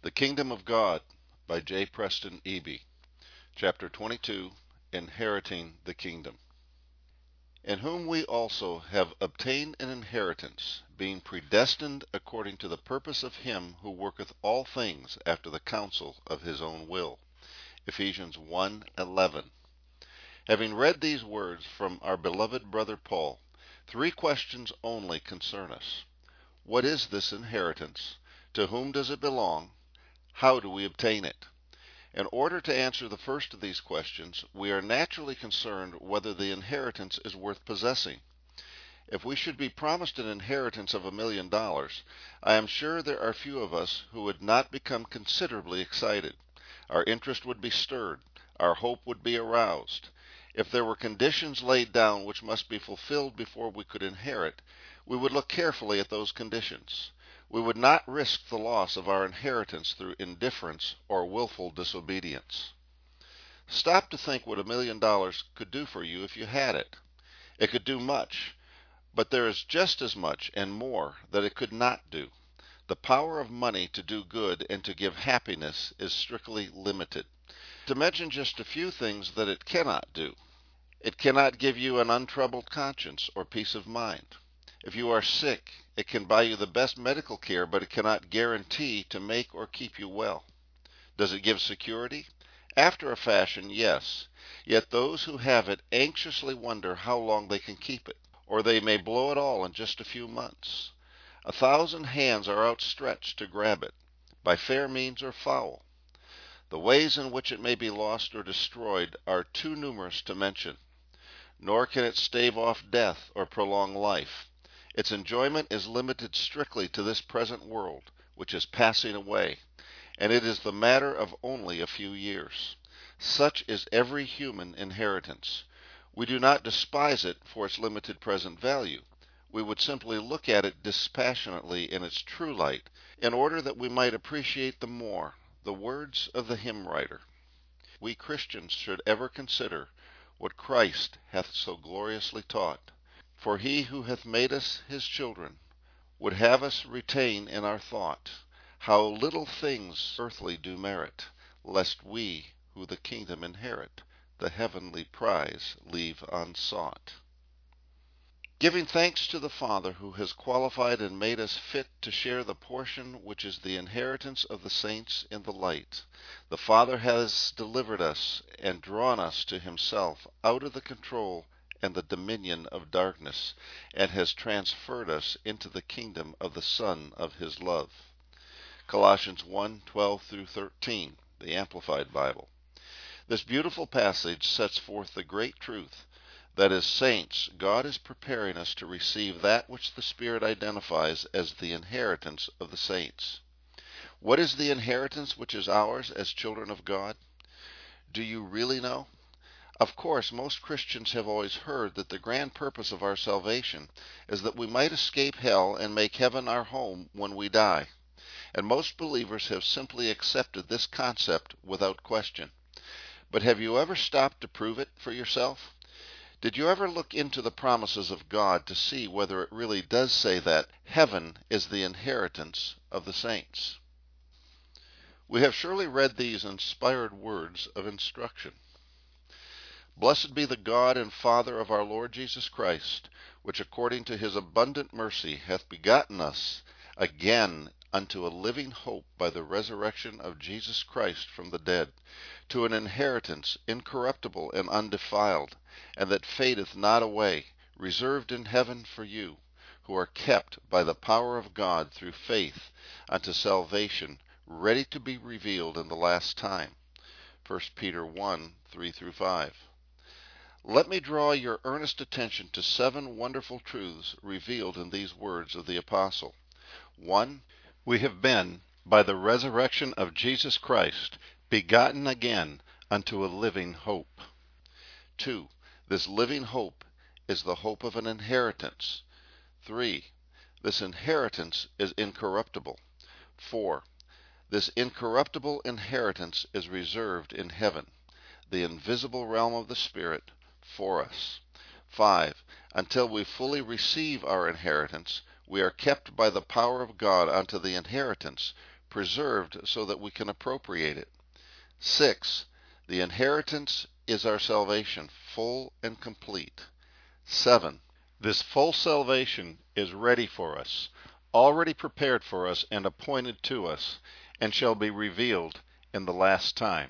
The Kingdom of God by J. Preston Eby. Chapter 22, Inheriting the Kingdom. In whom we also have obtained an inheritance, being predestined according to the purpose of him who worketh all things after the counsel of his own will. Ephesians 1:11. Having read these words from our beloved brother Paul, 3 questions only concern us. What is this inheritance? To whom does it belong? How do we obtain it? In order to answer the first of these questions, we are naturally concerned whether the inheritance is worth possessing. If we should be promised an inheritance of $1 million, I am sure there are few of us who would not become considerably excited. Our interest would be stirred. Our hope would be aroused. If there were conditions laid down which must be fulfilled before we could inherit, we would look carefully at those conditions. We would not risk the loss of our inheritance through indifference or willful disobedience. Stop to think what $1 million could do for you if you had it. It could do much, but there is just as much and more that it could not do. The power of money to do good and to give happiness is strictly limited. To mention just a few things that it cannot do. It cannot give you an untroubled conscience or peace of mind. If you are sick, it can buy you the best medical care, but it cannot guarantee to make or keep you well. Does it give security? After a fashion, yes. Yet those who have it anxiously wonder how long they can keep it, or they may blow it all in just a few months. 1,000 hands are outstretched to grab it, by fair means or foul. The ways in which it may be lost or destroyed are too numerous to mention. Nor can it stave off death or prolong life. Its enjoyment is limited strictly to this present world, which is passing away, and it is the matter of only a few years. Such is every human inheritance. We do not despise it for its limited present value. We would simply look at it dispassionately in its true light, in order that we might appreciate the more the words of the hymn writer. We Christians should ever consider what Christ hath so gloriously taught. For he who hath made us his children would have us retain in our thought how little things earthly do merit, lest we, who the kingdom inherit, the heavenly prize leave unsought. Giving thanks to the Father who has qualified and made us fit to share the portion which is the inheritance of the saints in the light, the Father has delivered us and drawn us to himself out of the control and the dominion of darkness, and has transferred us into the kingdom of the Son of his love. Colossians 1:12-13, the Amplified Bible. This beautiful passage sets forth the great truth that as saints, God is preparing us to receive that which the Spirit identifies as the inheritance of the saints. What is the inheritance which is ours as children of God? Do you really know? Of course, most Christians have always heard that the grand purpose of our salvation is that we might escape hell and make heaven our home when we die. And most believers have simply accepted this concept without question. But have you ever stopped to prove it for yourself? Did you ever look into the promises of God to see whether it really does say that heaven is the inheritance of the saints? We have surely read these inspired words of instruction. Blessed be the God and Father of our Lord Jesus Christ, which according to his abundant mercy hath begotten us again unto a living hope by the resurrection of Jesus Christ from the dead, to an inheritance incorruptible and undefiled, and that fadeth not away, reserved in heaven for you, who are kept by the power of God through faith unto salvation, ready to be revealed in the last time. 1 Peter 1:3-5. Let me draw your earnest attention to 7 wonderful truths revealed in these words of the Apostle. 1. We have been, by the resurrection of Jesus Christ, begotten again unto a living hope. 2. This living hope is the hope of an inheritance. 3. This inheritance is incorruptible. 4. This incorruptible inheritance is reserved in heaven, the invisible realm of the Spirit, for us. 5. Until we fully receive our inheritance, we are kept by the power of God unto the inheritance, preserved so that we can appropriate it. 6. The inheritance is our salvation, full and complete. 7. This full salvation is ready for us, already prepared for us and appointed to us, and shall be revealed in the last time.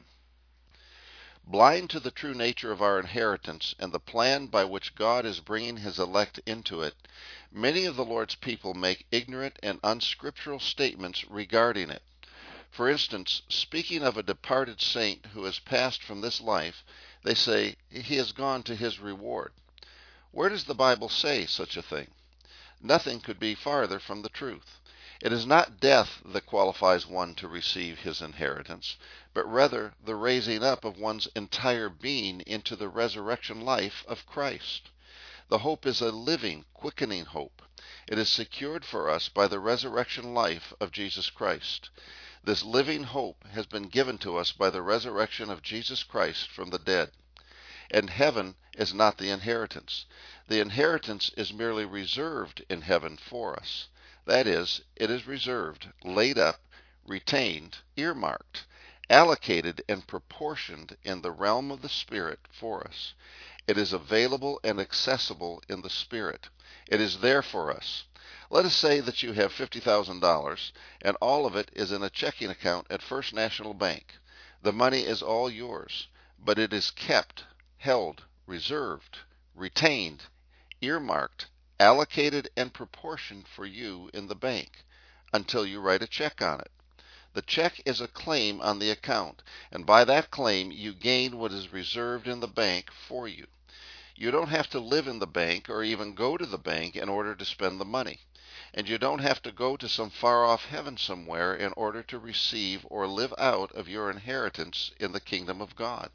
Blind to the true nature of our inheritance and the plan by which God is bringing his elect into it, many of the Lord's people make ignorant and unscriptural statements regarding it. For instance, speaking of a departed saint who has passed from this life, they say, he has gone to his reward. Where does the Bible say such a thing? Nothing could be farther from the truth. It is not death that qualifies one to receive his inheritance, but rather the raising up of one's entire being into the resurrection life of Christ. The hope is a living, quickening hope. It is secured for us by the resurrection life of Jesus Christ. This living hope has been given to us by the resurrection of Jesus Christ from the dead. And heaven is not the inheritance. The inheritance is merely reserved in heaven for us. That is, it is reserved, laid up, retained, earmarked, allocated, and proportioned in the realm of the Spirit for us. It is available and accessible in the Spirit. It is there for us. Let us say that you have $50,000, and all of it is in a checking account at First National Bank. The money is all yours, but it is kept, held, reserved, retained, earmarked, allocated, and proportioned for you in the bank until you write a check on it. The check is a claim on the account, and by that claim you gain what is reserved in the bank for you. You don't have to live in the bank or even go to the bank in order to spend the money. And you don't have to go to some far-off heaven somewhere in order to receive or live out of your inheritance in the kingdom of God.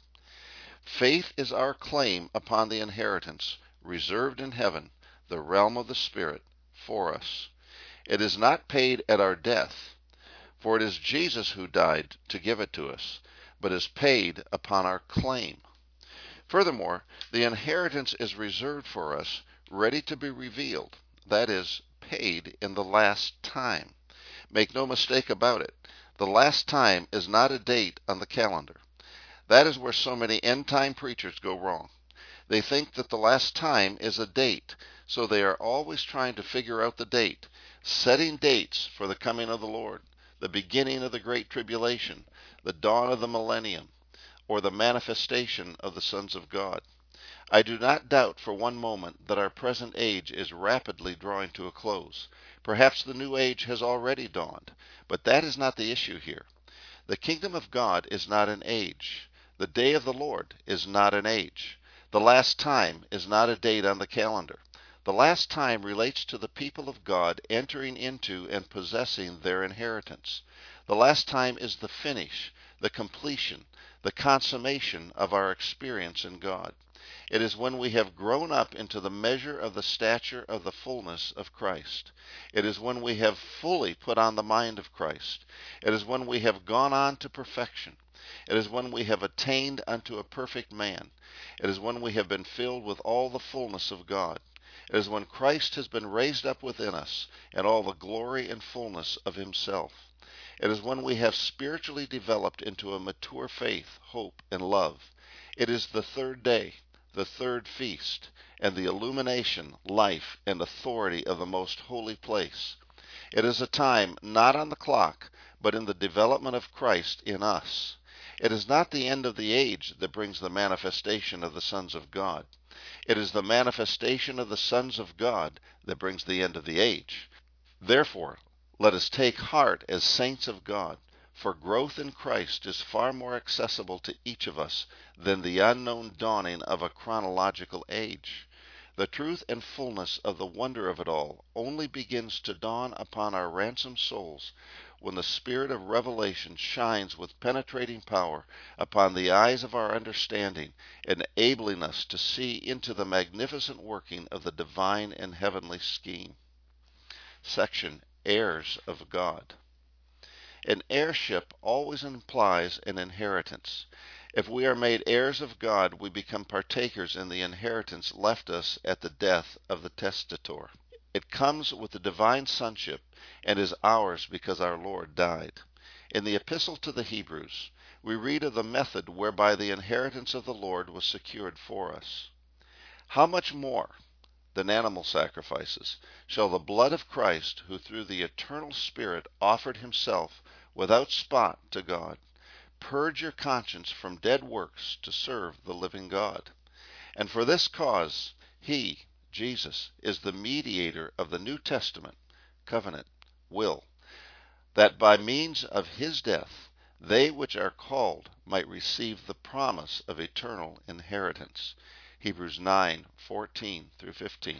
Faith is our claim upon the inheritance reserved in heaven, the realm of the Spirit, for us. It is not paid at our death, for it is Jesus who died to give it to us, but is paid upon our claim. Furthermore, the inheritance is reserved for us, ready to be revealed, that is, paid in the last time. Make no mistake about it, the last time is not a date on the calendar. That is where so many end-time preachers go wrong. They think that the last time is a date, so they are always trying to figure out the date, setting dates for the coming of the Lord, the beginning of the Great Tribulation, the dawn of the millennium, or the manifestation of the sons of God. I do not doubt for one moment that our present age is rapidly drawing to a close. Perhaps the new age has already dawned, but that is not the issue here. The kingdom of God is not an age. The day of the Lord is not an age. The last time is not a date on the calendar. The last time relates to the people of God entering into and possessing their inheritance. The last time is the finish, the completion, the consummation of our experience in God. It is when we have grown up into the measure of the stature of the fullness of Christ. It is when we have fully put on the mind of Christ. It is when we have gone on to perfection. It is when we have attained unto a perfect man. It is when we have been filled with all the fullness of God. It is when Christ has been raised up within us and all the glory and fullness of himself. It is when we have spiritually developed into a mature faith, hope, and love. It is the third day, the third feast, and the illumination, life, and authority of the most holy place. It is a time not on the clock, but in the development of Christ in us. It is not the end of the age that brings the manifestation of the sons of God. It is the manifestation of the sons of God that brings the end of the age. Therefore, let us take heart as saints of God, for growth in Christ is far more accessible to each of us than the unknown dawning of a chronological age. The truth and fullness of the wonder of it all only begins to dawn upon our ransomed souls when the Spirit of revelation shines with penetrating power upon the eyes of our understanding, enabling us to see into the magnificent working of the divine and heavenly scheme. Section Heirs of God. An heirship always implies an inheritance. If we are made heirs of God, we become partakers in the inheritance left us at the death of the testator. It comes with the divine sonship and is ours because our Lord died. In the Epistle to the Hebrews, we read of the method whereby the inheritance of the Lord was secured for us. How much more than animal sacrifices shall the blood of Christ, who through the eternal Spirit offered himself without spot to God, purge your conscience from dead works to serve the living God? And for this cause he, Jesus, is the mediator of the New Testament, covenant, will, that by means of his death they which are called might receive the promise of eternal inheritance. Hebrews 9:14 through 15.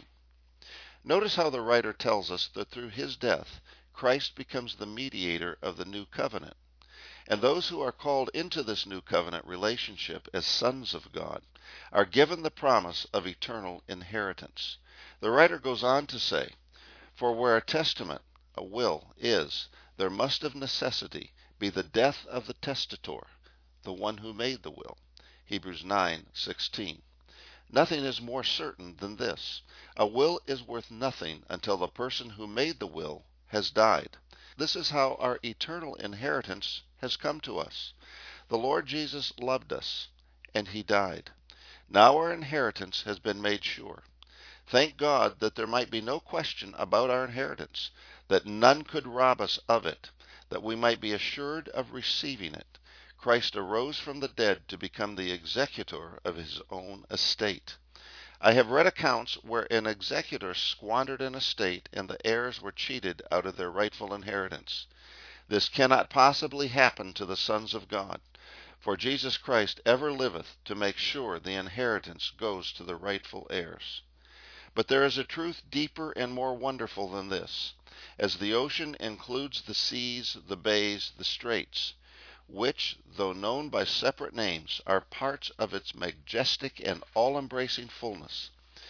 Notice how the writer tells us that through his death, Christ becomes the mediator of the new covenant. And those who are called into this new covenant relationship as sons of God are given the promise of eternal inheritance. The writer goes on to say, "For where a testament, a will, is, there must of necessity be the death of the testator, the one who made the will." Hebrews 9:16. Nothing is more certain than this. A will is worth nothing until the person who made the will has died. This is how our eternal inheritance has come to us. The Lord Jesus loved us, and he died. Now our inheritance has been made sure. Thank God that there might be no question about our inheritance, that none could rob us of it, that we might be assured of receiving it. Christ arose from the dead to become the executor of his own estate. I have read accounts where an executor squandered an estate and the heirs were cheated out of their rightful inheritance. This cannot possibly happen to the sons of God, for Jesus Christ ever liveth to make sure the inheritance goes to the rightful heirs. But there is a truth deeper and more wonderful than this. As the ocean includes the seas, the bays, the straits, which, though known by separate names, are parts of its majestic and all-embracing fullness,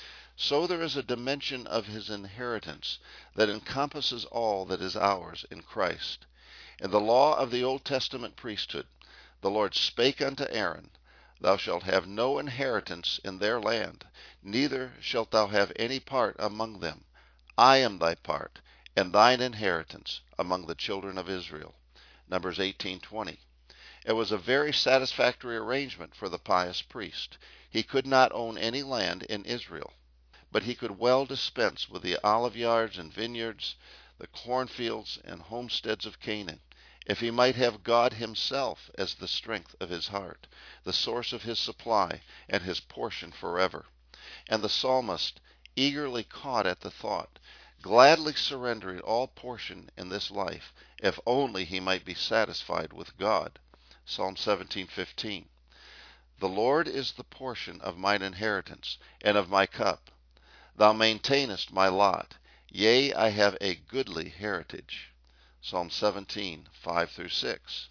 so there is a dimension of his inheritance that encompasses all that is ours in Christ. In the law of the Old Testament priesthood, the Lord spake unto Aaron, "Thou shalt have no inheritance in their land, neither shalt thou have any part among them. I am thy part, and thine inheritance among the children of Israel." Numbers 18:20. It was a very satisfactory arrangement for the pious priest. He could not own any land in Israel, but he could well dispense with the olive yards and vineyards, the cornfields and homesteads of Canaan, if he might have God himself as the strength of his heart, the source of his supply, and his portion forever. And the psalmist eagerly caught at the thought, gladly surrendering all portion in this life, if only he might be satisfied with God. Psalm 17:15. The Lord is the portion of mine inheritance, and of my cup. Thou maintainest my lot. Yea, I have a goodly heritage. Psalm 17:5 through 6.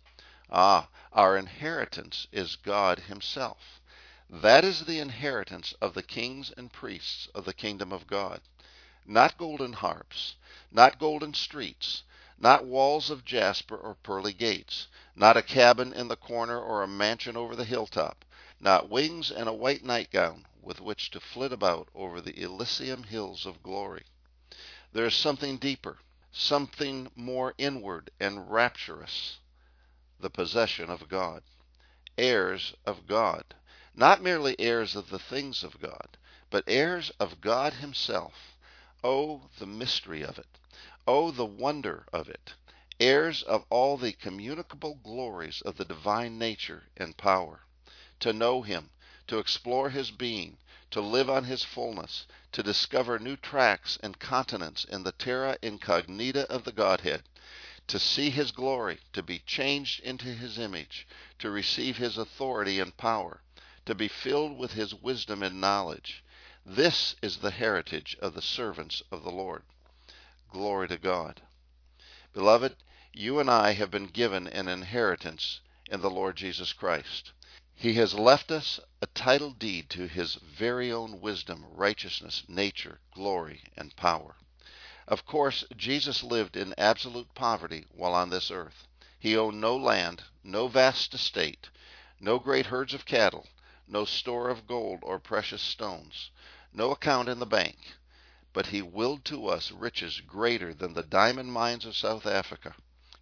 Our inheritance is God himself. That is the inheritance of the kings and priests of the kingdom of God. Not golden harps, not golden streets, not walls of jasper or pearly gates, not a cabin in the corner or a mansion over the hilltop, not wings and a white nightgown with which to flit about over the Elysium hills of glory. There is something deeper, something more inward and rapturous, the possession of God. Heirs of God, not merely heirs of the things of God, but heirs of God himself. Oh, the mystery of it! Oh, the wonder of it! Heirs of all the communicable glories of the divine nature and power. To know him, to explore his being, to live on his fullness, to discover new tracts and continents in the terra incognita of the Godhead, to see his glory, to be changed into his image, to receive his authority and power, to be filled with his wisdom and knowledge. This is the heritage of the servants of the Lord. Glory to God. Beloved, you and I have been given an inheritance in the Lord Jesus Christ. He has left us a title deed to his very own wisdom, righteousness, nature, glory, and power. Of course, Jesus lived in absolute poverty while on this earth. He owned no land, no vast estate, no great herds of cattle, no store of gold or precious stones, no account in the bank. But he willed to us riches greater than the diamond mines of South Africa,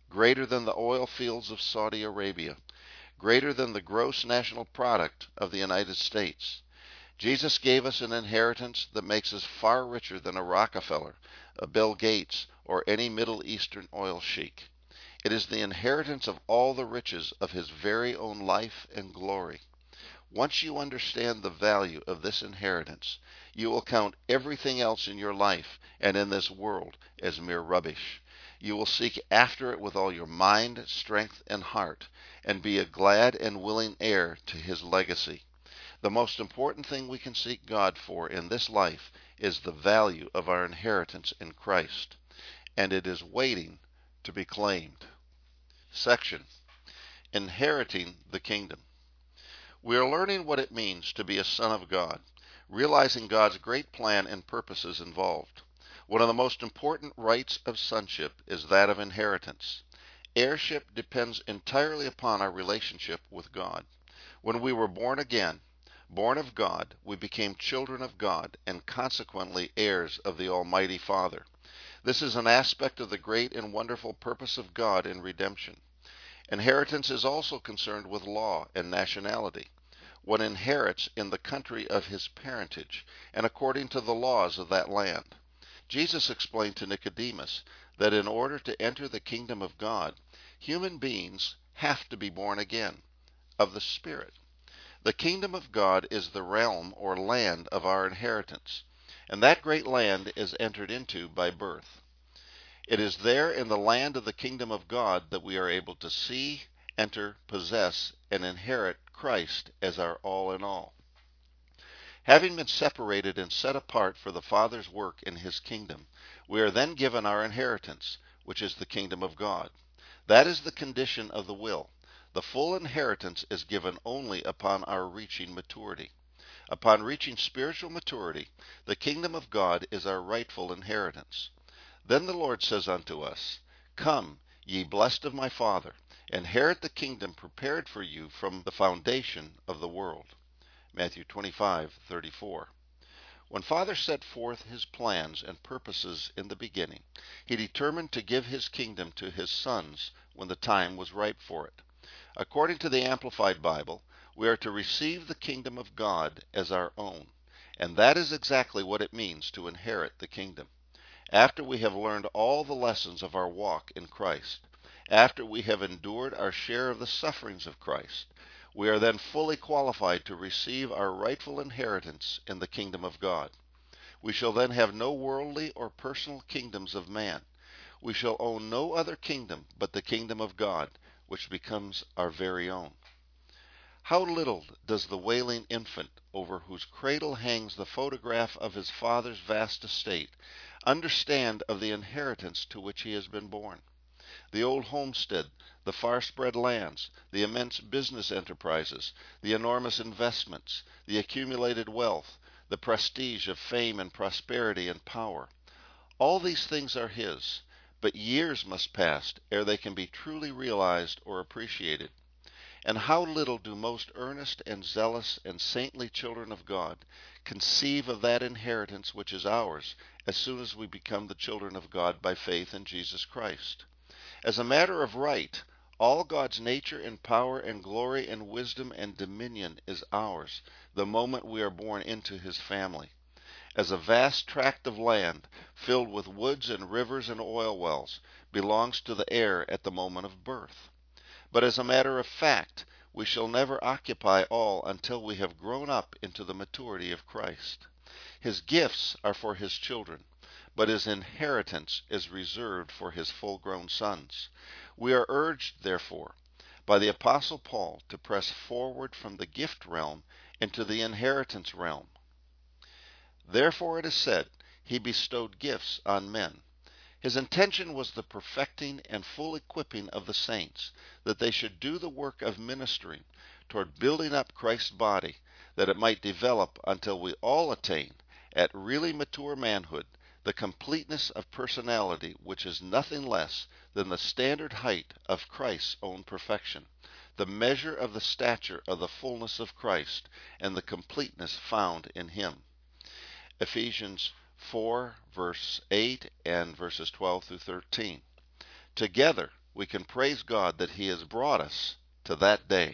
greater than the oil fields of Saudi Arabia, greater than the gross national product of the United States. Jesus gave us an inheritance that makes us far richer than a Rockefeller, a Bill Gates, or any Middle Eastern oil sheik. It is the inheritance of all the riches of his very own life and glory. Once you understand the value of this inheritance, you will count everything else in your life and in this world as mere rubbish. You will seek after it with all your mind, strength, and heart, and be a glad and willing heir to his legacy. The most important thing we can seek God for in this life is the value of our inheritance in Christ, and it is waiting to be claimed. Section: Inheriting the Kingdom. We are learning what it means to be a son of God, realizing God's great plan and purposes involved. One of the most important rights of sonship is that of inheritance. Heirship depends entirely upon our relationship with God. When we were born again, born of God, we became children of God and consequently heirs of the Almighty Father. This is an aspect of the great and wonderful purpose of God in redemption. Inheritance is also concerned with law and nationality. One inherits in the country of his parentage and according to the laws of that land. Jesus explained to Nicodemus that in order to enter the kingdom of God, human beings have to be born again, of the Spirit. The kingdom of God is the realm or land of our inheritance, and that great land is entered into by birth. It is there in the land of the kingdom of God that we are able to see, enter, possess, and inherit Christ as our all in all. Having been separated and set apart for the Father's work in his kingdom, we are then given our inheritance, which is the kingdom of God. That is the condition of the will. The full inheritance is given only upon our reaching maturity. Upon reaching spiritual maturity, the kingdom of God is our rightful inheritance. Then the Lord says unto us, Come, ye blessed of my Father, inherit the kingdom prepared for you from the foundation of the world. Matthew 25:34. When Father set forth his plans and purposes in the beginning, he determined to give his kingdom to his sons when the time was ripe for it. According to the Amplified Bible, we are to receive the kingdom of God as our own, and that is exactly what it means to inherit the kingdom. After we have learned all the lessons of our walk in Christ, after we have endured our share of the sufferings of Christ, we are then fully qualified to receive our rightful inheritance in the kingdom of God. We shall then have no worldly or personal kingdoms of man. We shall own no other kingdom but the kingdom of God, which becomes our very own. How little does the wailing infant, over whose cradle hangs the photograph of his father's vast estate, understand of the inheritance to which he has been born. The old homestead, the far-spread lands, the immense business enterprises, the enormous investments, the accumulated wealth, the prestige of fame and prosperity and power. All these things are his, but years must pass ere they can be truly realized or appreciated. And how little do most earnest and zealous and saintly children of God conceive of that inheritance which is ours as soon as we become the children of God by faith in Jesus Christ. As a matter of right, all God's nature and power and glory and wisdom and dominion is ours the moment we are born into his family. As a vast tract of land, filled with woods and rivers and oil wells, belongs to the heir at the moment of birth. But as a matter of fact, we shall never occupy all until we have grown up into the maturity of Christ. His gifts are for his children, but his inheritance is reserved for his full-grown sons. We are urged, therefore, by the Apostle Paul to press forward from the gift realm into the inheritance realm. Therefore it is said, he bestowed gifts on men. His intention was the perfecting and full equipping of the saints, that they should do the work of ministering toward building up Christ's body, that it might develop until we all attain, at really mature manhood, the completeness of personality which is nothing less than the standard height of Christ's own perfection, the measure of the stature of the fullness of Christ, and the completeness found in him. Ephesians 4, verse 8 and verses 12 through 13. Together, we can praise God that He has brought us to that day.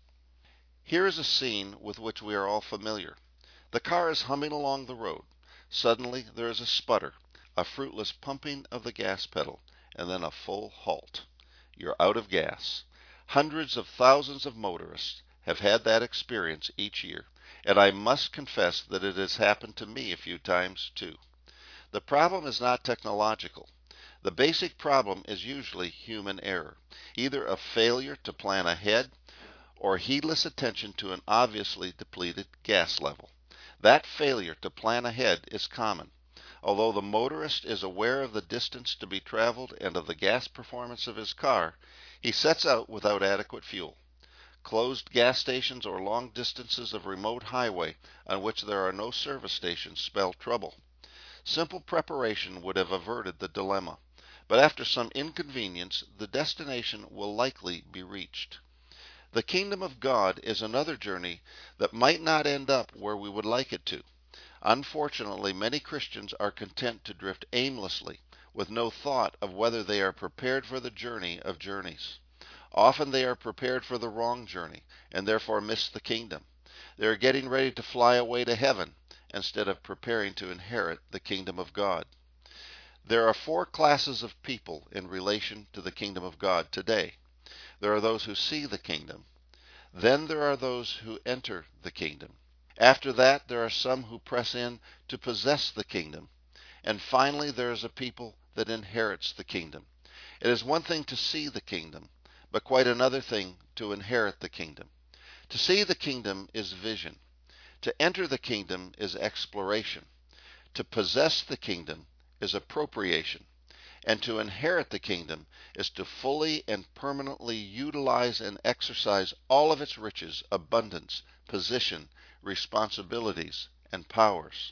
Here is a scene with which we are all familiar. The car is humming along the road. Suddenly there is a sputter, a fruitless pumping of the gas pedal, and then a full halt. You're out of gas. Hundreds of thousands of motorists have had that experience each year, and I must confess that it has happened to me a few times too. The problem is not technological. The basic problem is usually human error, either a failure to plan ahead or heedless attention to an obviously depleted gas level. That failure to plan ahead is common. Although the motorist is aware of the distance to be traveled and of the gas performance of his car, he sets out without adequate fuel. Closed gas stations or long distances of remote highway on which there are no service stations spell trouble. Simple preparation would have averted the dilemma, but after some inconvenience, the destination will likely be reached. The kingdom of God is another journey that might not end up where we would like it to. Unfortunately, many Christians are content to drift aimlessly, with no thought of whether they are prepared for the journey of journeys. Often they are prepared for the wrong journey, and therefore miss the kingdom. They are getting ready to fly away to heaven, instead of preparing to inherit the kingdom of God. There are four classes of people in relation to the kingdom of God today. There are those who see the kingdom. Then there are those who enter the kingdom. After that, there are some who press in to possess the kingdom. And finally, there is a people that inherits the kingdom. It is one thing to see the kingdom, but quite another thing to inherit the kingdom. To see the kingdom is vision. To enter the kingdom is exploration. To possess the kingdom is appropriation. And to inherit the kingdom is to fully and permanently utilize and exercise all of its riches, abundance, position, responsibilities, and powers.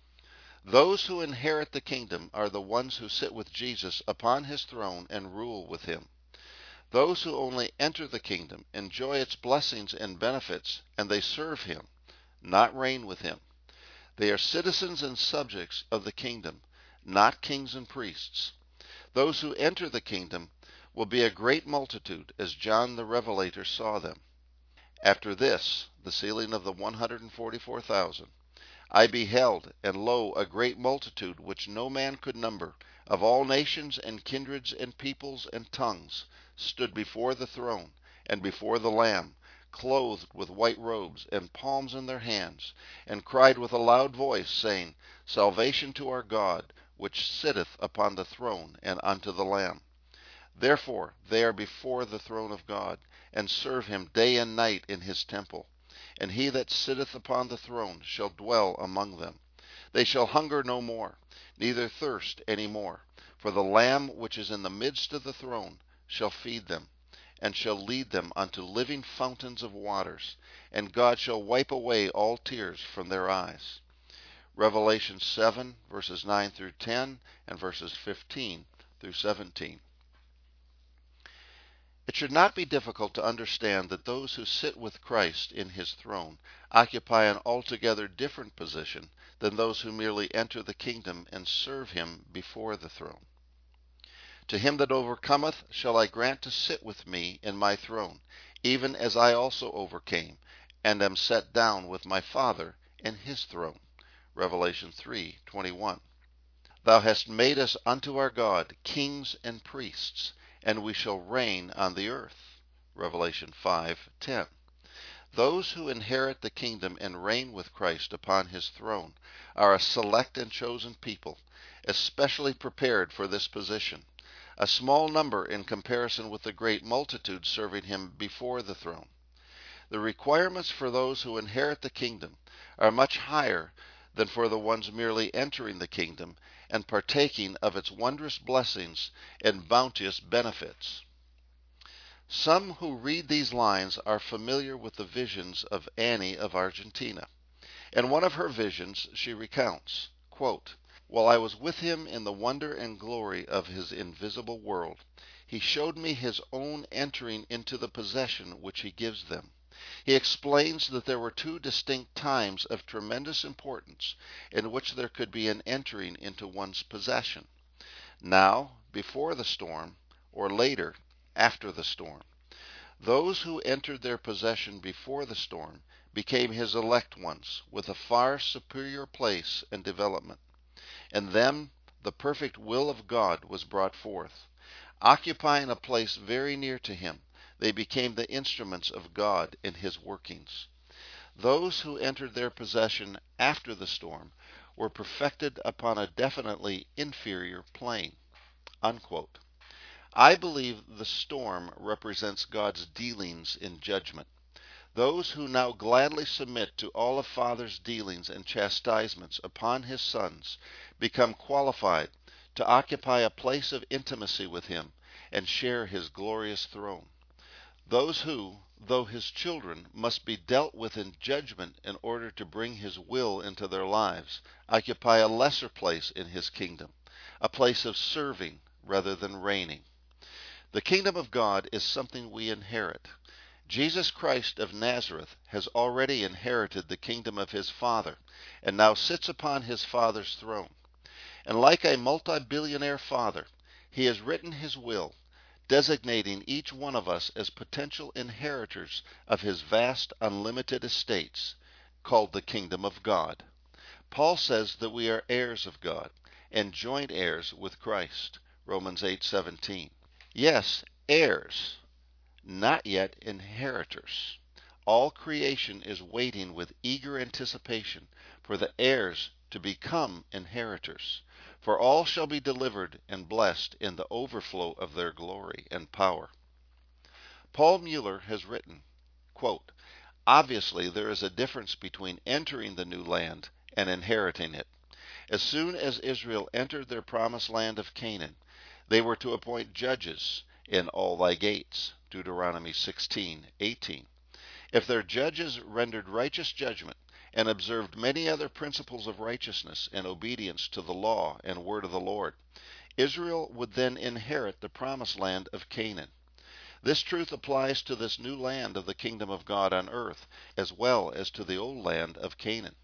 Those who inherit the kingdom are the ones who sit with Jesus upon his throne and rule with him. Those who only enter the kingdom enjoy its blessings and benefits, and they serve him, not reign with him. They are citizens and subjects of the kingdom, not kings and priests. Those who enter the kingdom will be a great multitude, as John the Revelator saw them. After this, the sealing of the 144,000, I beheld, and lo, a great multitude, which no man could number, of all nations and kindreds and peoples and tongues, stood before the throne, and before the Lamb, clothed with white robes, and palms in their hands, and cried with a loud voice, saying, Salvation to our God, which sitteth upon the throne, and unto the Lamb. Therefore they are before the throne of God, and serve him day and night in his temple. And he that sitteth upon the throne shall dwell among them. They shall hunger no more, neither thirst any more. For the Lamb which is in the midst of the throne shall feed them, and shall lead them unto living fountains of waters, and God shall wipe away all tears from their eyes. Revelation 7, verses 9 through 10, and verses 15 through 17. It should not be difficult to understand that those who sit with Christ in his throne occupy an altogether different position than those who merely enter the kingdom and serve him before the throne. To him that overcometh shall I grant to sit with me in my throne, even as I also overcame, and am set down with my Father in his throne. Revelation 3:21. Thou hast made us unto our God kings and priests, and we shall reign on the earth. Revelation 5:10. Those who inherit the kingdom and reign with Christ upon his throne are a select and chosen people, especially prepared for this position, a small number in comparison with the great multitude serving him before the throne. The requirements for those who inherit the kingdom are much higher than for the ones merely entering the kingdom and partaking of its wondrous blessings and bounteous benefits. Some who read these lines are familiar with the visions of Annie of Argentina. In one of her visions she recounts, quote, While I was with him in the wonder and glory of his invisible world, he showed me his own entering into the possession which he gives them. He explains that there were two distinct times of tremendous importance in which there could be an entering into one's possession. Now, before the storm, or later, after the storm. Those who entered their possession before the storm became his elect ones, with a far superior place and development. In them the perfect will of God was brought forth. Occupying a place very near to him, they became the instruments of God in his workings. Those who entered their possession after the storm were perfected upon a definitely inferior plane. Unquote. I believe the storm represents God's dealings in judgment. Those who now gladly submit to all of Father's dealings and chastisements upon his sons become qualified to occupy a place of intimacy with him and share his glorious throne. Those who, though his children, must be dealt with in judgment in order to bring his will into their lives, occupy a lesser place in his kingdom, a place of serving rather than reigning. The kingdom of God is something we inherit. Jesus Christ of Nazareth has already inherited the kingdom of his Father and now sits upon his Father's throne. And like a multi-billionaire father, he has written his will, designating each one of us as potential inheritors of his vast unlimited estates, called the kingdom of God. Paul says that we are heirs of God and joint heirs with Christ. Romans 8:17. Yes, heirs, not yet inheritors. All creation is waiting with eager anticipation for the heirs to become inheritors. For all shall be delivered and blessed in the overflow of their glory and power. Paul Mueller has written, quote, obviously there is a difference between entering the new land and inheriting it. As soon as Israel entered their promised land of Canaan, they were to appoint judges in all thy gates. Deuteronomy 16:18. If their judges rendered righteous judgment and observed many other principles of righteousness and obedience to the law and word of the Lord, Israel would then inherit the promised land of Canaan. This truth applies to this new land of the kingdom of God on earth, as well as to the old land of Canaan.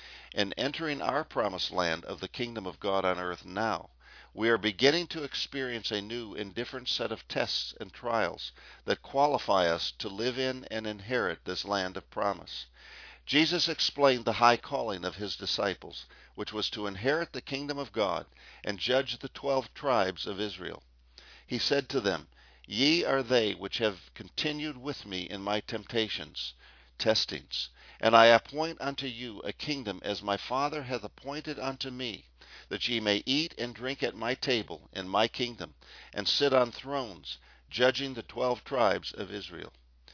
In entering our promised land of the kingdom of God on earth now, we are beginning to experience a new and different set of tests and trials that qualify us to live in and inherit this land of promise. Jesus explained the high calling of his disciples, which was to inherit the kingdom of God and judge the 12 tribes of Israel. He said to them, Ye are they which have continued with me in my temptations, testings, and I appoint unto you a kingdom as my Father hath appointed unto me, that ye may eat and drink at my table in my kingdom, and sit on thrones, judging the 12 tribes of Israel.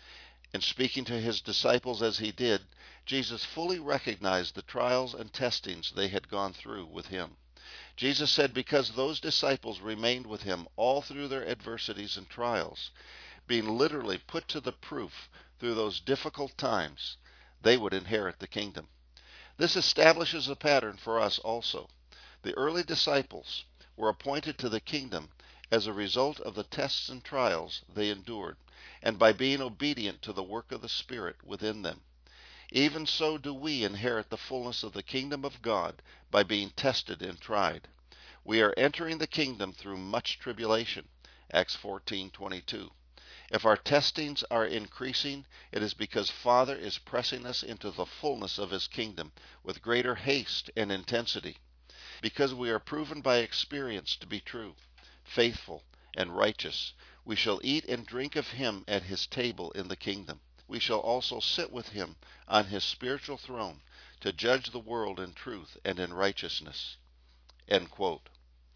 In speaking to his disciples as he did, Jesus fully recognized the trials and testings they had gone through with him. Jesus said because those disciples remained with him all through their adversities and trials, being literally put to the proof through those difficult times, they would inherit the kingdom. This establishes a pattern for us also. The early disciples were appointed to the kingdom as a result of the tests and trials they endured, and by being obedient to the work of the Spirit within them. Even so do we inherit the fullness of the kingdom of God by being tested and tried. We are entering the kingdom through much tribulation. Acts 14:22. If our testings are increasing, it is because Father is pressing us into the fullness of his kingdom with greater haste and intensity. Because we are proven by experience to be true, faithful, and righteous, we shall eat and drink of him at his table in the kingdom. We shall also sit with him on his spiritual throne to judge the world in truth and in righteousness. End quote.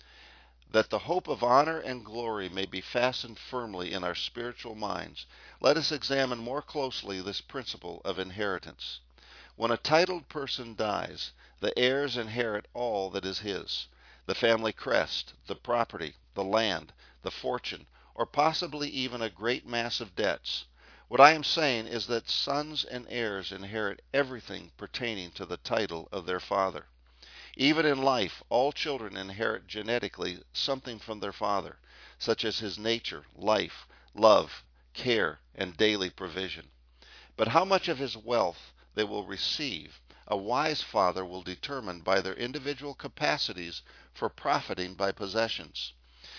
That the hope of honor and glory may be fastened firmly in our spiritual minds, let us examine more closely this principle of inheritance. When a titled person dies, the heirs inherit all that is his, the family crest, the property, the land, the fortune, or possibly even a great mass of debts. What I am saying is that sons and heirs inherit everything pertaining to the title of their father. Even in life, all children inherit genetically something from their father, such as his nature, life, love, care, and daily provision. But how much of his wealth they will receive, a wise father will determine by their individual capacities for profiting by possessions.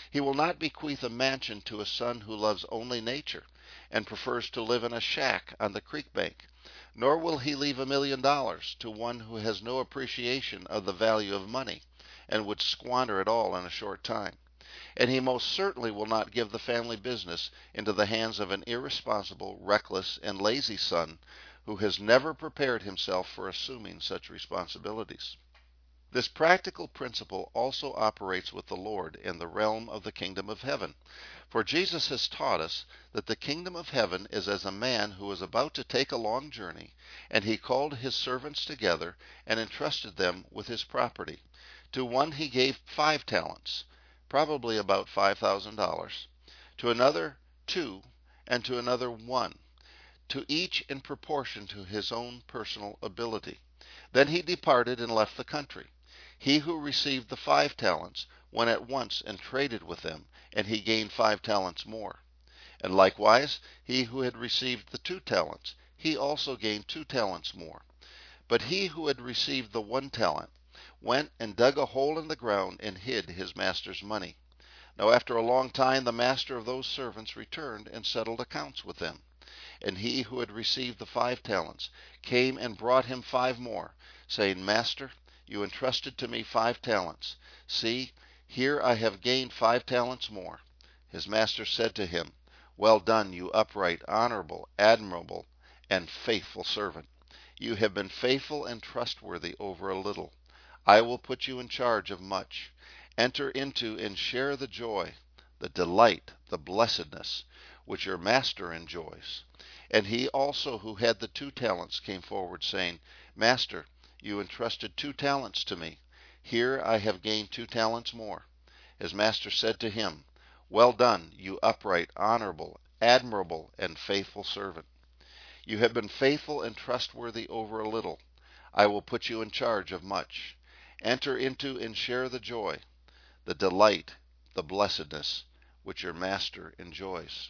He will not bequeath a mansion to a son who loves only nature and prefers to live in a shack on the creek bank. Nor will he leave $1 million to one who has no appreciation of the value of money and would squander it all in a short time. And he most certainly will not give the family business into the hands of an irresponsible, reckless, and lazy son who has never prepared himself for assuming such responsibilities. This practical principle also operates with the Lord in the realm of the kingdom of heaven. For Jesus has taught us that the kingdom of heaven is as a man who was about to take a long journey, and he called his servants together and entrusted them with his property. To one he gave 5 talents, probably about $5,000, to another 2, and to another 1, to each in proportion to his own personal ability. Then he departed and left the country. He who received the 5 talents went at once and traded with them, and he gained 5 talents more. And likewise, he who had received the 2 talents, he also gained 2 talents more. But he who had received the 1 talent went and dug a hole in the ground and hid his master's money. Now after a long time the master of those servants returned and settled accounts with them. And he who had received the 5 talents came and brought him 5 more, saying, Master, you entrusted to me 5 talents. See, here I have gained 5 talents more. His master said to him, Well done, you upright, honorable, admirable, and faithful servant. You have been faithful and trustworthy over a little. I will put you in charge of much. Enter into and share the joy, the delight, the blessedness, which your master enjoys. And he also who had the 2 talents came forward, saying, Master, you entrusted 2 talents to me. Here I have gained 2 talents more. His master said to him, Well done, you upright, honorable, admirable, and faithful servant. You have been faithful and trustworthy over a little. I will put you in charge of much. Enter into and share the joy, the delight, the blessedness, which your master enjoys.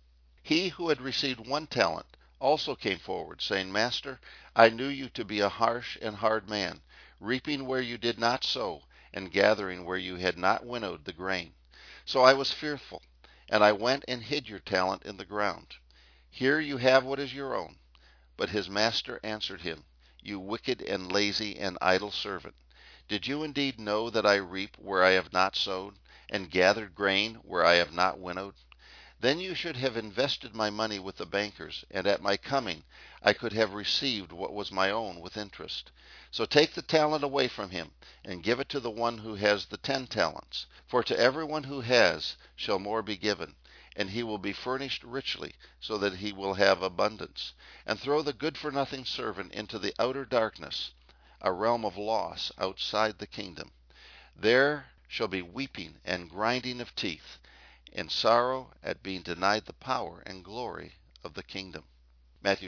He who had received 1 talent also came forward, saying, Master, I knew you to be a harsh and hard man, reaping where you did not sow, and gathering where you had not winnowed the grain. So I was fearful, and I went and hid your talent in the ground. Here you have what is your own. But his master answered him, You wicked and lazy and idle servant. Did you indeed know that I reap where I have not sowed, and gathered grain where I have not winnowed? Then you should have invested my money with the bankers, and at my coming I could have received what was my own with interest. So take the talent away from him, and give it to the one who has the 10 talents. For to everyone who has shall more be given, and he will be furnished richly, so that he will have abundance. And throw the good-for-nothing servant into the outer darkness, a realm of loss outside the kingdom. There shall be weeping and grinding of teeth, and sorrow at being denied the power and glory of the kingdom. Matthew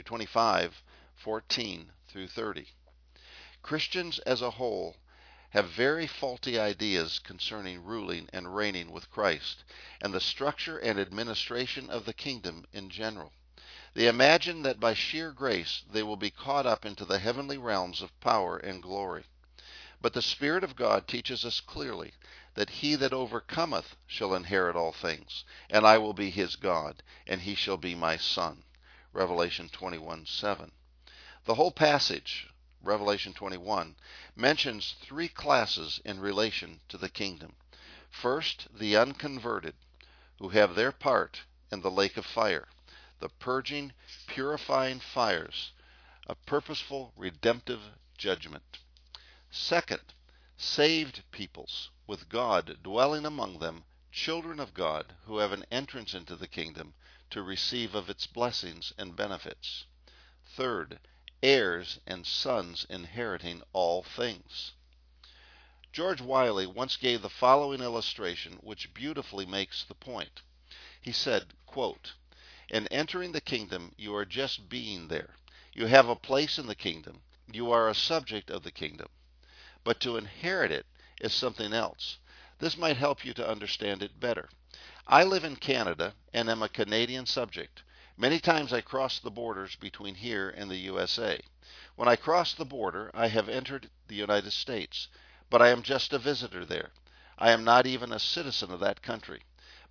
25:14 through 30. Christians as a whole have very faulty ideas concerning ruling and reigning with Christ, and the structure and administration of the kingdom in general. They imagine that by sheer grace they will be caught up into the heavenly realms of power and glory. But the Spirit of God teaches us clearly that he that overcometh shall inherit all things, and I will be his God, and he shall be my son. Revelation 21:7. The whole passage, Revelation 21, mentions 3 classes in relation to the kingdom. First, the unconverted, who have their part in the lake of fire, the purging, purifying fires, a purposeful, redemptive judgment. Second, saved peoples, with God dwelling among them, children of God who have an entrance into the kingdom to receive of its blessings and benefits. Third, heirs and sons inheriting all things. George Wiley once gave the following illustration which beautifully makes the point. He said, quote, In entering the kingdom, you are just being there. You have a place in the kingdom. You are a subject of the kingdom. But to inherit it is something else. This might help you to understand it better. I live in Canada and am a Canadian subject. Many times I cross the borders between here and the USA. When I cross the border, I have entered the United States, but I am just a visitor there. I am not even a citizen of that country.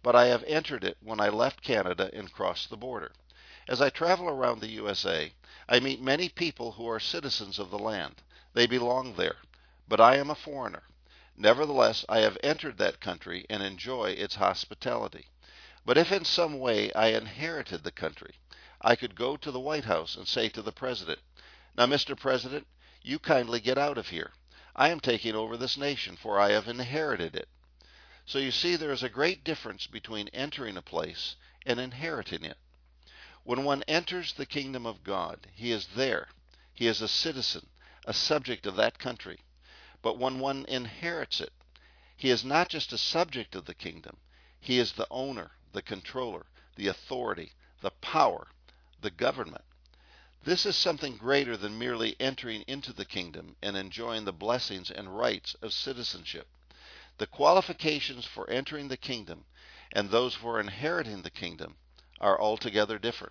but I have entered it when I left Canada and crossed the border. As I travel around the USA, I meet many people who are citizens of the land. They belong there, but I am a foreigner. Nevertheless, I have entered that country and enjoy its hospitality. But if in some way I inherited the country, I could go to the White House and say to the President, "Now, Mr. President, you kindly get out of here. I am taking over this nation, for I have inherited it." So you see, there is a great difference between entering a place and inheriting it. When one enters the kingdom of God, he is there. He is a citizen, a subject of that country. But when one inherits it, he is not just a subject of the kingdom. He is the owner, the controller, the authority, the power, the government. This is something greater than merely entering into the kingdom and enjoying the blessings and rights of citizenship. The qualifications for entering the kingdom and those for inheriting the kingdom are altogether different.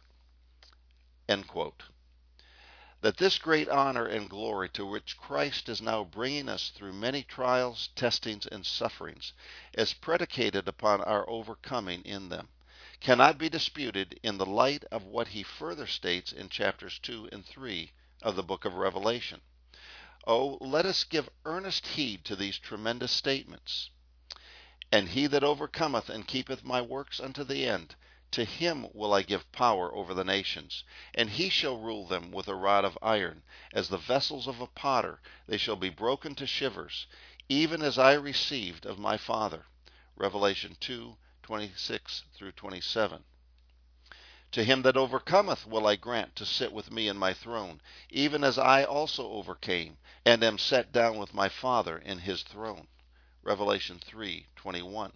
End quote. That this great honor and glory to which Christ is now bringing us through many trials, testings, and sufferings is predicated upon our overcoming in them cannot be disputed in the light of what he further states in chapters 2 and 3 of the book of Revelation. Oh, let us give earnest heed to these tremendous statements. "And he that overcometh and keepeth my works unto the end, to him will I give power over the nations, and he shall rule them with a rod of iron, as the vessels of a potter, they shall be broken to shivers, even as I received of my Father." Revelation 2:26 through 27. "To him that overcometh will I grant to sit with me in my throne, even as I also overcame, and am set down with my Father in his throne." Revelation 3:21.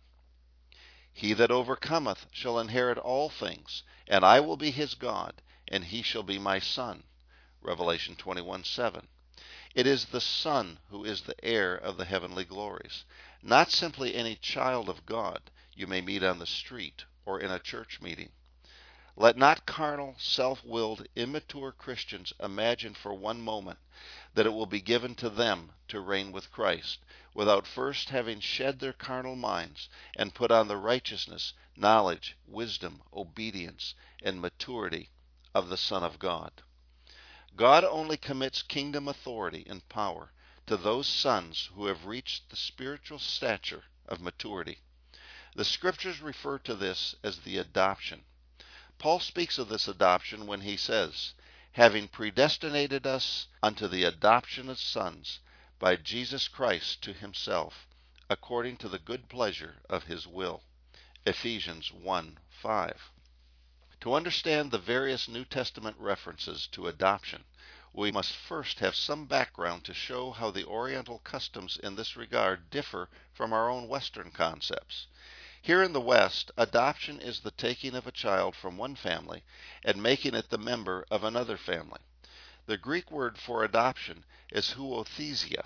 "He that overcometh shall inherit all things, and I will be his God, and he shall be my son." Revelation 21:7. It is the Son who is the heir of the heavenly glories, not simply any child of God you may meet on the street or in a church meeting. Let not carnal, self-willed, immature Christians imagine for one moment that it will be given to them to reign with Christ, without first having shed their carnal minds and put on the righteousness, knowledge, wisdom, obedience, and maturity of the Son of God. God only commits kingdom authority and power to those sons who have reached the spiritual stature of maturity. The Scriptures refer to this as the adoption. Paul speaks of this adoption when he says, "Having predestinated us unto the adoption of sons by Jesus Christ to himself, according to the good pleasure of his will." Ephesians 1:5. To understand the various New Testament references to adoption, we must first have some background to show how the Oriental customs in this regard differ from our own Western concepts. Here in the West, adoption is the taking of a child from one family and making it the member of another family. The Greek word for adoption is huiothesia,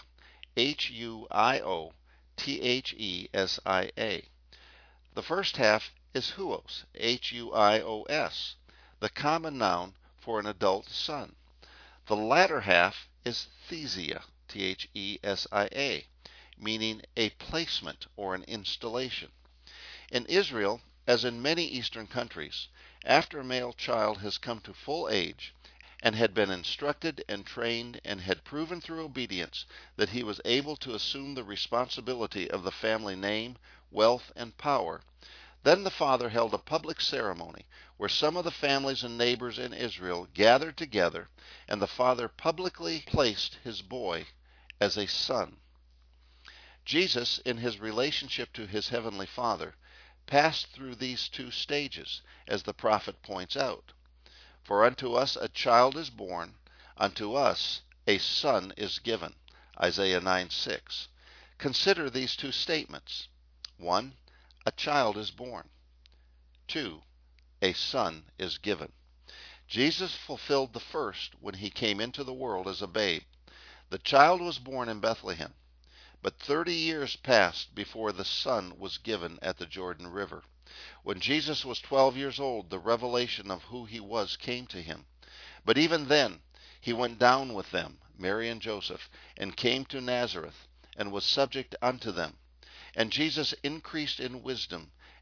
Huiothesia. The first half is huios, Huios, the common noun for an adult son. The latter half is thesia, Thesia, meaning a placement or an installation. In Israel, as in many Eastern countries, after a male child has come to full age and had been instructed and trained and had proven through obedience that he was able to assume the responsibility of the family name, wealth, and power, then the father held a public ceremony where some of the families and neighbors in Israel gathered together, and the father publicly placed his boy as a son. Jesus, in his relationship to his heavenly Father, passed through these two stages, as the prophet points out. "For unto us a child is born, unto us a son is given." Isaiah 9:6. Consider these two statements. 1. A child is born. 2. A son is given. Jesus fulfilled the first when he came into the world as a babe. The child was born in Bethlehem. But 30 years passed before the son was given at the Jordan River. When Jesus was 12 years old, the revelation of who he was came to him. But even then, he went down with them, Mary and Joseph, and came to Nazareth, and was subject unto them. And Jesus increased in wisdom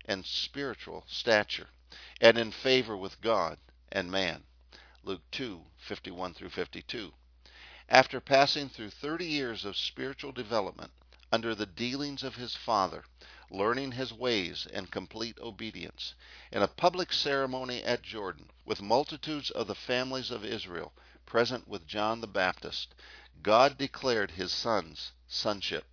and spiritual stature, and in favor with God and man. Luke 2:51 through 52. After passing through 30 years of spiritual development under the dealings of his Father, learning his ways and complete obedience, in a public ceremony at Jordan, with multitudes of the families of Israel present with John the Baptist, God declared his Son's sonship.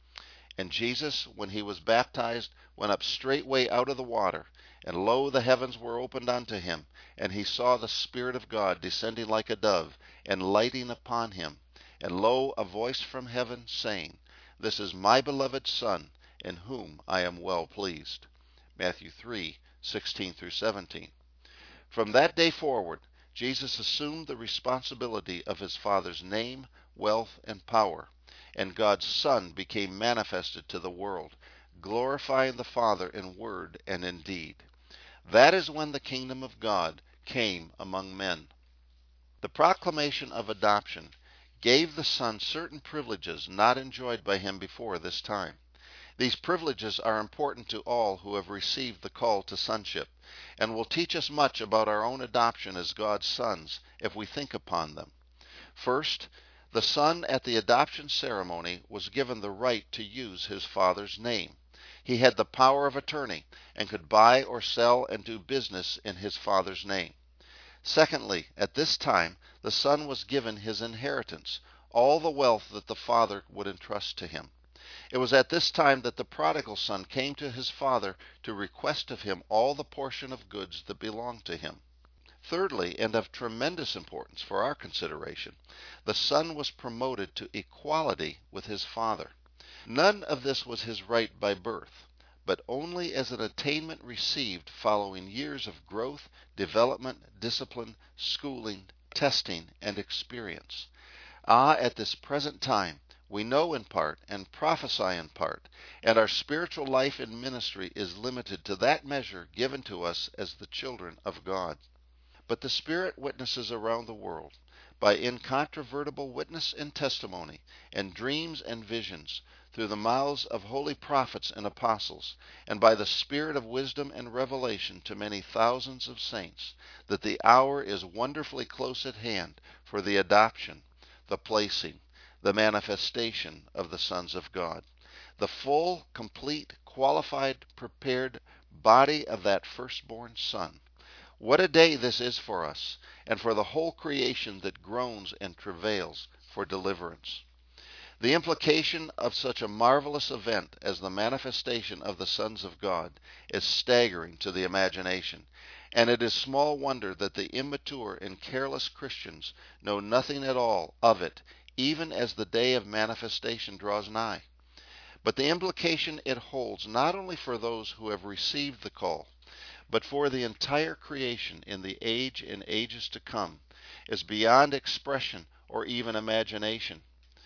And Jesus, when he was baptized, went up straightway out of the water, and lo, the heavens were opened unto him, and he saw the Spirit of God descending like a dove, and lighting upon him. And lo, a voice from heaven, saying, This is my beloved Son, in whom I am well pleased. Matthew 3:16 through 17. From that day forward, Jesus assumed the responsibility of his Father's name, wealth, and power, and God's Son became manifested to the world, glorifying the Father in word and in deed. That is when the kingdom of God came among men. The proclamation of adoption gave the Son certain privileges not enjoyed by him before this time. These privileges are important to all who have received the call to sonship, and will teach us much about our own adoption as God's sons if we think upon them. First, the Son at the adoption ceremony was given the right to use his Father's name. He had the power of attorney and could buy or sell and do business in his Father's name. Secondly, at this time, the Son was given his inheritance, all the wealth that the Father would entrust to him. It was at this time that the prodigal son came to his father to request of him all the portion of goods that belonged to him. Thirdly, and of tremendous importance for our consideration, the son was promoted to equality with his father. None of this was his right by birth, but only as an attainment received following years of growth, development, discipline, schooling, testing, and experience. At this present time, we know in part and prophesy in part, and our spiritual life and ministry is limited to that measure given to us as the children of God. But the Spirit witnesses around the world, by incontrovertible witness and testimony, and dreams and visions, through the mouths of holy prophets and apostles, and by the Spirit of wisdom and revelation to many thousands of saints, that the hour is wonderfully close at hand for the adoption, the placing, the manifestation of the sons of God, the full, complete, qualified, prepared body of that firstborn Son. What a day this is for us, and for the whole creation that groans and travails for deliverance. The implication of such a marvelous event as the manifestation of the sons of God is staggering to the imagination, and it is small wonder that the immature and careless Christians know nothing at all of it, even as the day of manifestation draws nigh. But the implication it holds not only for those who have received the call, but for the entire creation in the age and ages to come, is beyond expression or even imagination.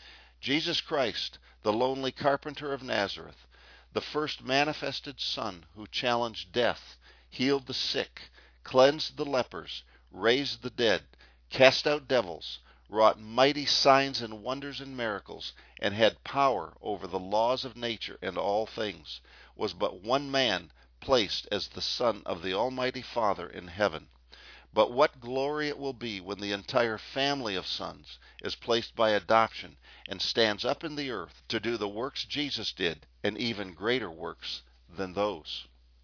Jesus Christ, the lonely carpenter of Nazareth, the first manifested Son who challenged death, healed the sick, cleansed the lepers, raised the dead, cast out devils, wrought mighty signs and wonders and miracles, and had power over the laws of nature and all things, was but one man placed as the Son of the Almighty Father in heaven. But what glory it will be when the entire family of sons is placed by adoption and stands up in the earth to do the works Jesus did, and even greater works than those.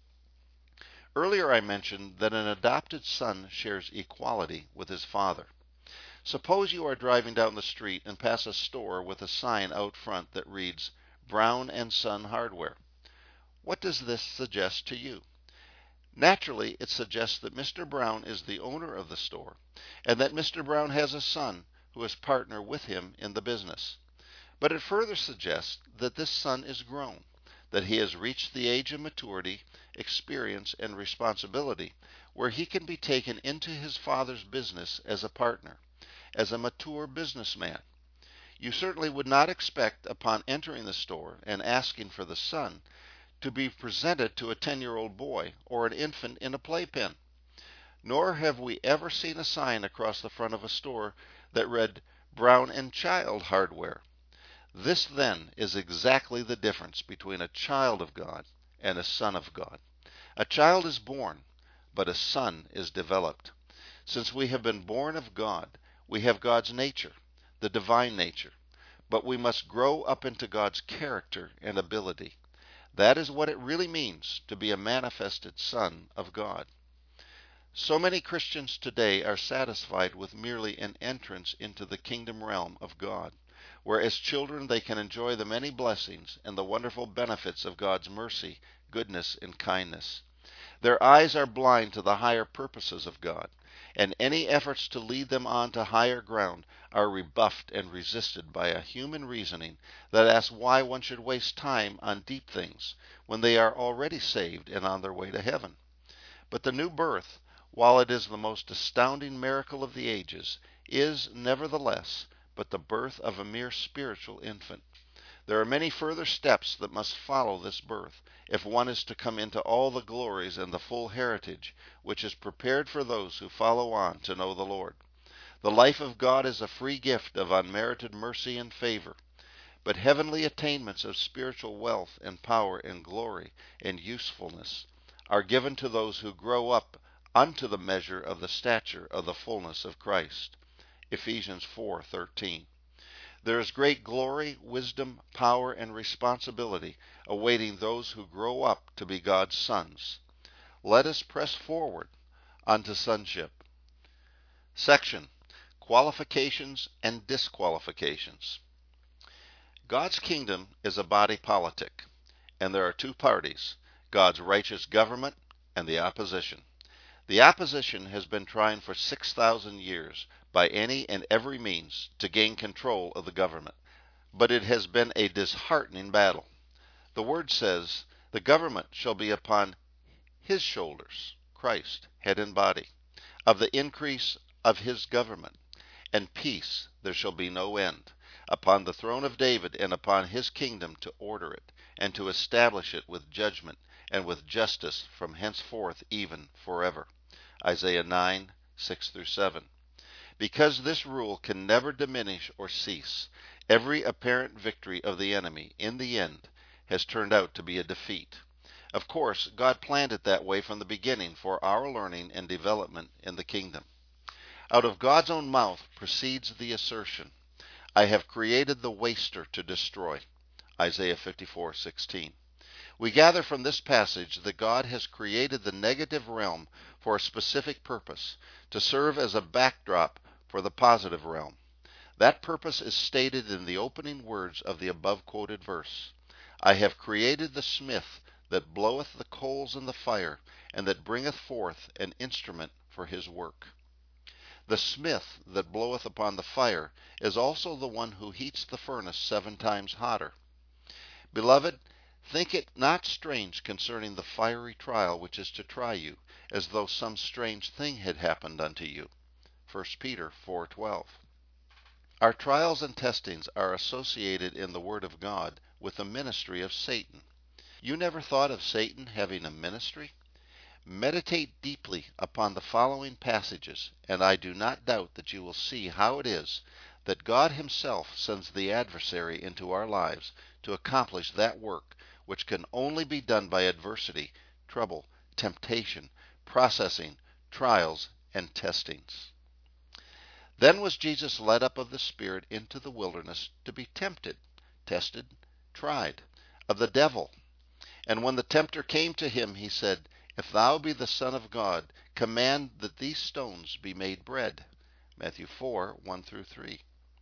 Earlier I mentioned that an adopted son shares equality with his father. Suppose you are driving down the street and pass a store with a sign out front that reads, Brown and Son Hardware. What does this suggest to you? Naturally, it suggests that Mr. Brown is the owner of the store, and that Mr. Brown has a son who is partner with him in the business. But it further suggests that this son is grown, that he has reached the age of maturity, experience, and responsibility, where he can be taken into his father's business as a partner, as a mature businessman. You certainly would not expect, upon entering the store and asking for the son, to be presented to a 10-year-old boy or an infant in a playpen. Nor have we ever seen a sign across the front of a store that read Brown and Child Hardware. This, then, is exactly the difference between a child of God and a son of God. A child is born, but a son is developed. Since we have been born of God, we have God's nature, the divine nature. But we must grow up into God's character and ability. That is what it really means to be a manifested son of God. So many Christians today are satisfied with merely an entrance into the kingdom realm of God, where as children they can enjoy the many blessings and the wonderful benefits of God's mercy, goodness, and kindness. Their eyes are blind to the higher purposes of God, and any efforts to lead them on to higher ground are rebuffed and resisted by a human reasoning that asks why one should waste time on deep things when they are already saved and on their way to heaven. But the new birth, while it is the most astounding miracle of the ages, is, nevertheless, but the birth of a mere spiritual infant. There are many further steps that must follow this birth, if one is to come into all the glories and the full heritage which is prepared for those who follow on to know the Lord. The life of God is a free gift of unmerited mercy and favor, but heavenly attainments of spiritual wealth and power and glory and usefulness are given to those who grow up unto the measure of the stature of the fullness of Christ. Ephesians 4:13. There is great glory, wisdom, power, and responsibility awaiting those who grow up to be God's sons. Let us press forward unto sonship. Section: Qualifications and Disqualifications. God's kingdom is a body politic, and there are two parties, God's righteous government and the opposition. The opposition has been trying for 6,000 years by any and every means to gain control of the government, but it has been a disheartening battle. The word says, the government shall be upon his shoulders, Christ, head and body, of the increase of his government, and peace there shall be no end, upon the throne of David and upon his kingdom to order it, and to establish it with judgment and with justice from henceforth even forever. Isaiah 9:6-7. Because this rule can never diminish or cease, every apparent victory of the enemy in the end has turned out to be a defeat. Of course, God planned it that way from the beginning for our learning and development in the kingdom. Out of God's own mouth proceeds the assertion, I have created the waster to destroy. Isaiah 54:16. We gather from this passage that God has created the negative realm for a specific purpose, to serve as a backdrop for the positive realm. That purpose is stated in the opening words of the above quoted verse. I have created the smith that bloweth the coals in the fire, and that bringeth forth an instrument for his work. The smith that bloweth upon the fire is also the one who heats the furnace 7 times hotter. Beloved, think it not strange concerning the fiery trial which is to try you, as though some strange thing had happened unto you. 1 Peter 4:12. Our trials and testings are associated in the Word of God with the ministry of Satan. You never thought of Satan having a ministry? Meditate deeply upon the following passages, and I do not doubt that you will see how it is that God himself sends the adversary into our lives to accomplish that work which can only be done by adversity, trouble, temptation, processing, trials, and testings. Then was Jesus led up of the Spirit into the wilderness to be tempted, tested, tried, of the devil. And when the tempter came to him, he said, If thou be the Son of God, command that these stones be made bread. Matthew 4:1-3.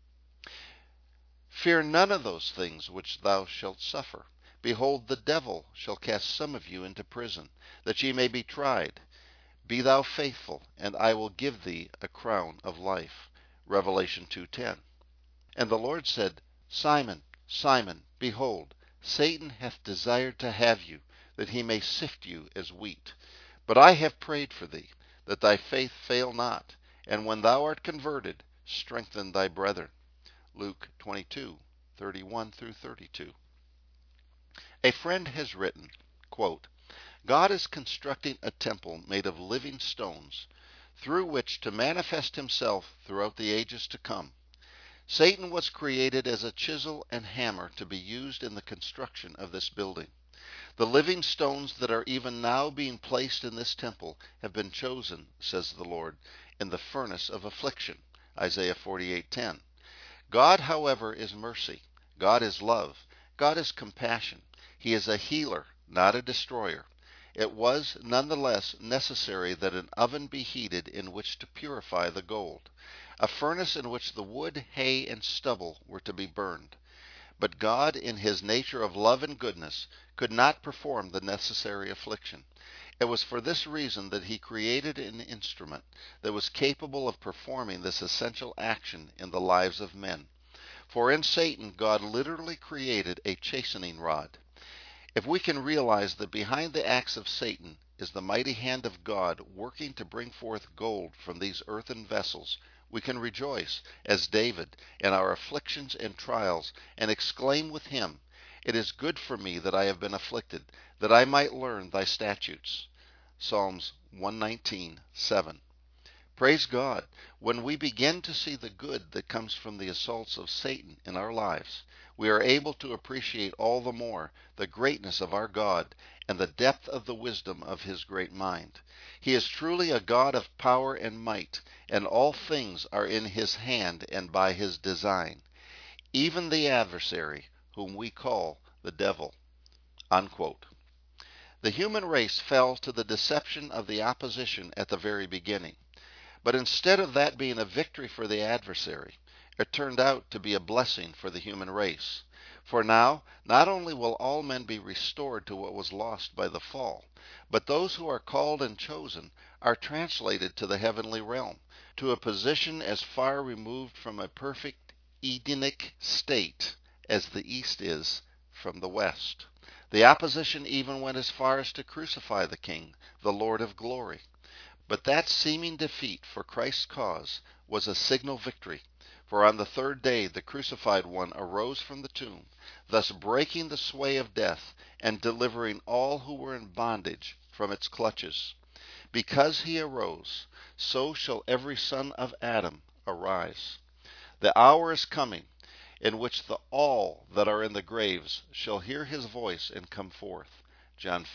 Fear none of those things which thou shalt suffer. Behold, the devil shall cast some of you into prison, that ye may be tried. Be thou faithful, and I will give thee a crown of life. Revelation 2:10. And the Lord said, Simon, Simon, behold, Satan hath desired to have you, that he may sift you as wheat. But I have prayed for thee, that thy faith fail not, and when thou art converted, strengthen thy brethren. Luke 22:31-32. A friend has written, quote, God is constructing a temple made of living stones, through which to manifest himself throughout the ages to come. Satan was created as a chisel and hammer to be used in the construction of this building. The living stones that are even now being placed in this temple have been chosen, says the Lord, in the furnace of affliction. Isaiah 48:10. God, however, is mercy. God is love. God is compassion. He is a healer, not a destroyer. It was nonetheless necessary that an oven be heated in which to purify the gold, a furnace in which the wood, hay, and stubble were to be burned. But God, in his nature of love and goodness, could not perform the necessary affliction. It was for this reason that he created an instrument that was capable of performing this essential action in the lives of men. For in Satan, God literally created a chastening rod. If we can realize that behind the acts of Satan is the mighty hand of God working to bring forth gold from these earthen vessels, we can rejoice, as David, in our afflictions and trials, and exclaim with him, "It is good for me that I have been afflicted, that I might learn thy statutes." Psalms 119:7. Praise God! When we begin to see the good that comes from the assaults of Satan in our lives, we are able to appreciate all the more the greatness of our God and the depth of the wisdom of his great mind. He is truly a God of power and might, and all things are in his hand and by his design, even the adversary, whom we call the devil. Unquote. The human race fell to the deception of the opposition at the very beginning. But instead of that being a victory for the adversary, it turned out to be a blessing for the human race. For now, not only will all men be restored to what was lost by the fall, but those who are called and chosen are translated to the heavenly realm, to a position as far removed from a perfect Edenic state as the east is from the west. The opposition even went as far as to crucify the King, the Lord of glory. But that seeming defeat for Christ's cause was a signal victory, for on the third day the crucified one arose from the tomb, thus breaking the sway of death and delivering all who were in bondage from its clutches. Because he arose, so shall every son of Adam arise. The hour is coming in which all that are in the graves shall hear his voice and come forth. John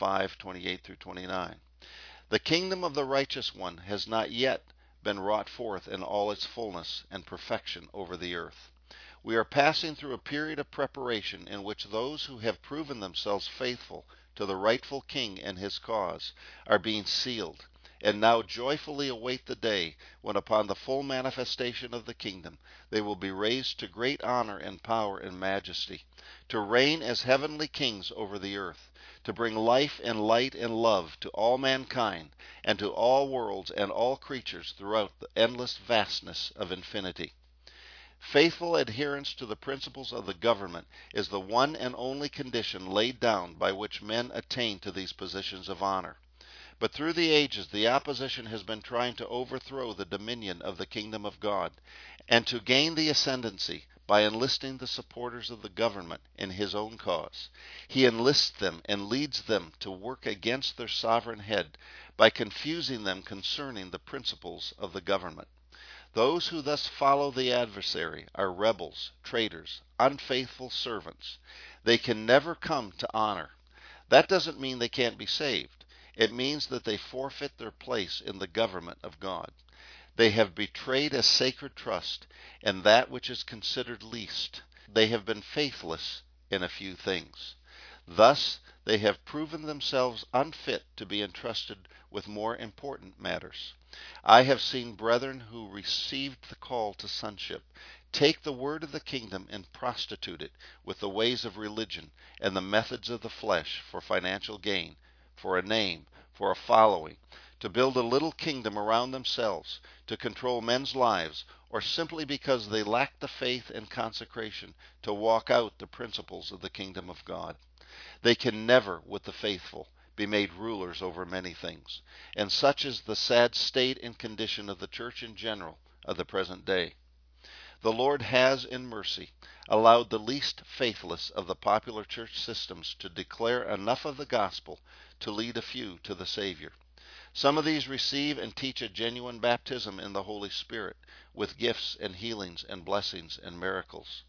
5:28-29. The kingdom of the righteous one has not yet been wrought forth in all its fullness and perfection over the earth. We are passing through a period of preparation in which those who have proven themselves faithful to the rightful king and his cause are being sealed, and now joyfully await the day when upon the full manifestation of the kingdom they will be raised to great honor and power and majesty, to reign as heavenly kings over the earth, to bring life and light and love to all mankind and to all worlds and all creatures throughout the endless vastness of infinity. Faithful adherence to the principles of the government is the one and only condition laid down by which men attain to these positions of honor. But through the ages the opposition has been trying to overthrow the dominion of the kingdom of God, and to gain the ascendancy by enlisting the supporters of the government in his own cause. He enlists them and leads them to work against their sovereign head by confusing them concerning the principles of the government. Those who thus follow the adversary are rebels, traitors, unfaithful servants. They can never come to honor. That doesn't mean they can't be saved. It means that they forfeit their place in the government of God. They have betrayed a sacred trust in that which is considered least. They have been faithless in a few things. Thus, they have proven themselves unfit to be entrusted with more important matters. I have seen brethren who received the call to sonship take the word of the kingdom and prostitute it with the ways of religion and the methods of the flesh for financial gain, for a name, for a following, to build a little kingdom around themselves, to control men's lives, or simply because they lack the faith and consecration to walk out the principles of the kingdom of God. They can never, with the faithful, be made rulers over many things. And such is the sad state and condition of the church in general of the present day. The Lord has, in mercy, allowed the least faithless of the popular church systems to declare enough of the gospel to lead a few to the Savior. Some of these receive and teach a genuine baptism in the Holy Spirit, with gifts and healings and blessings and miracles.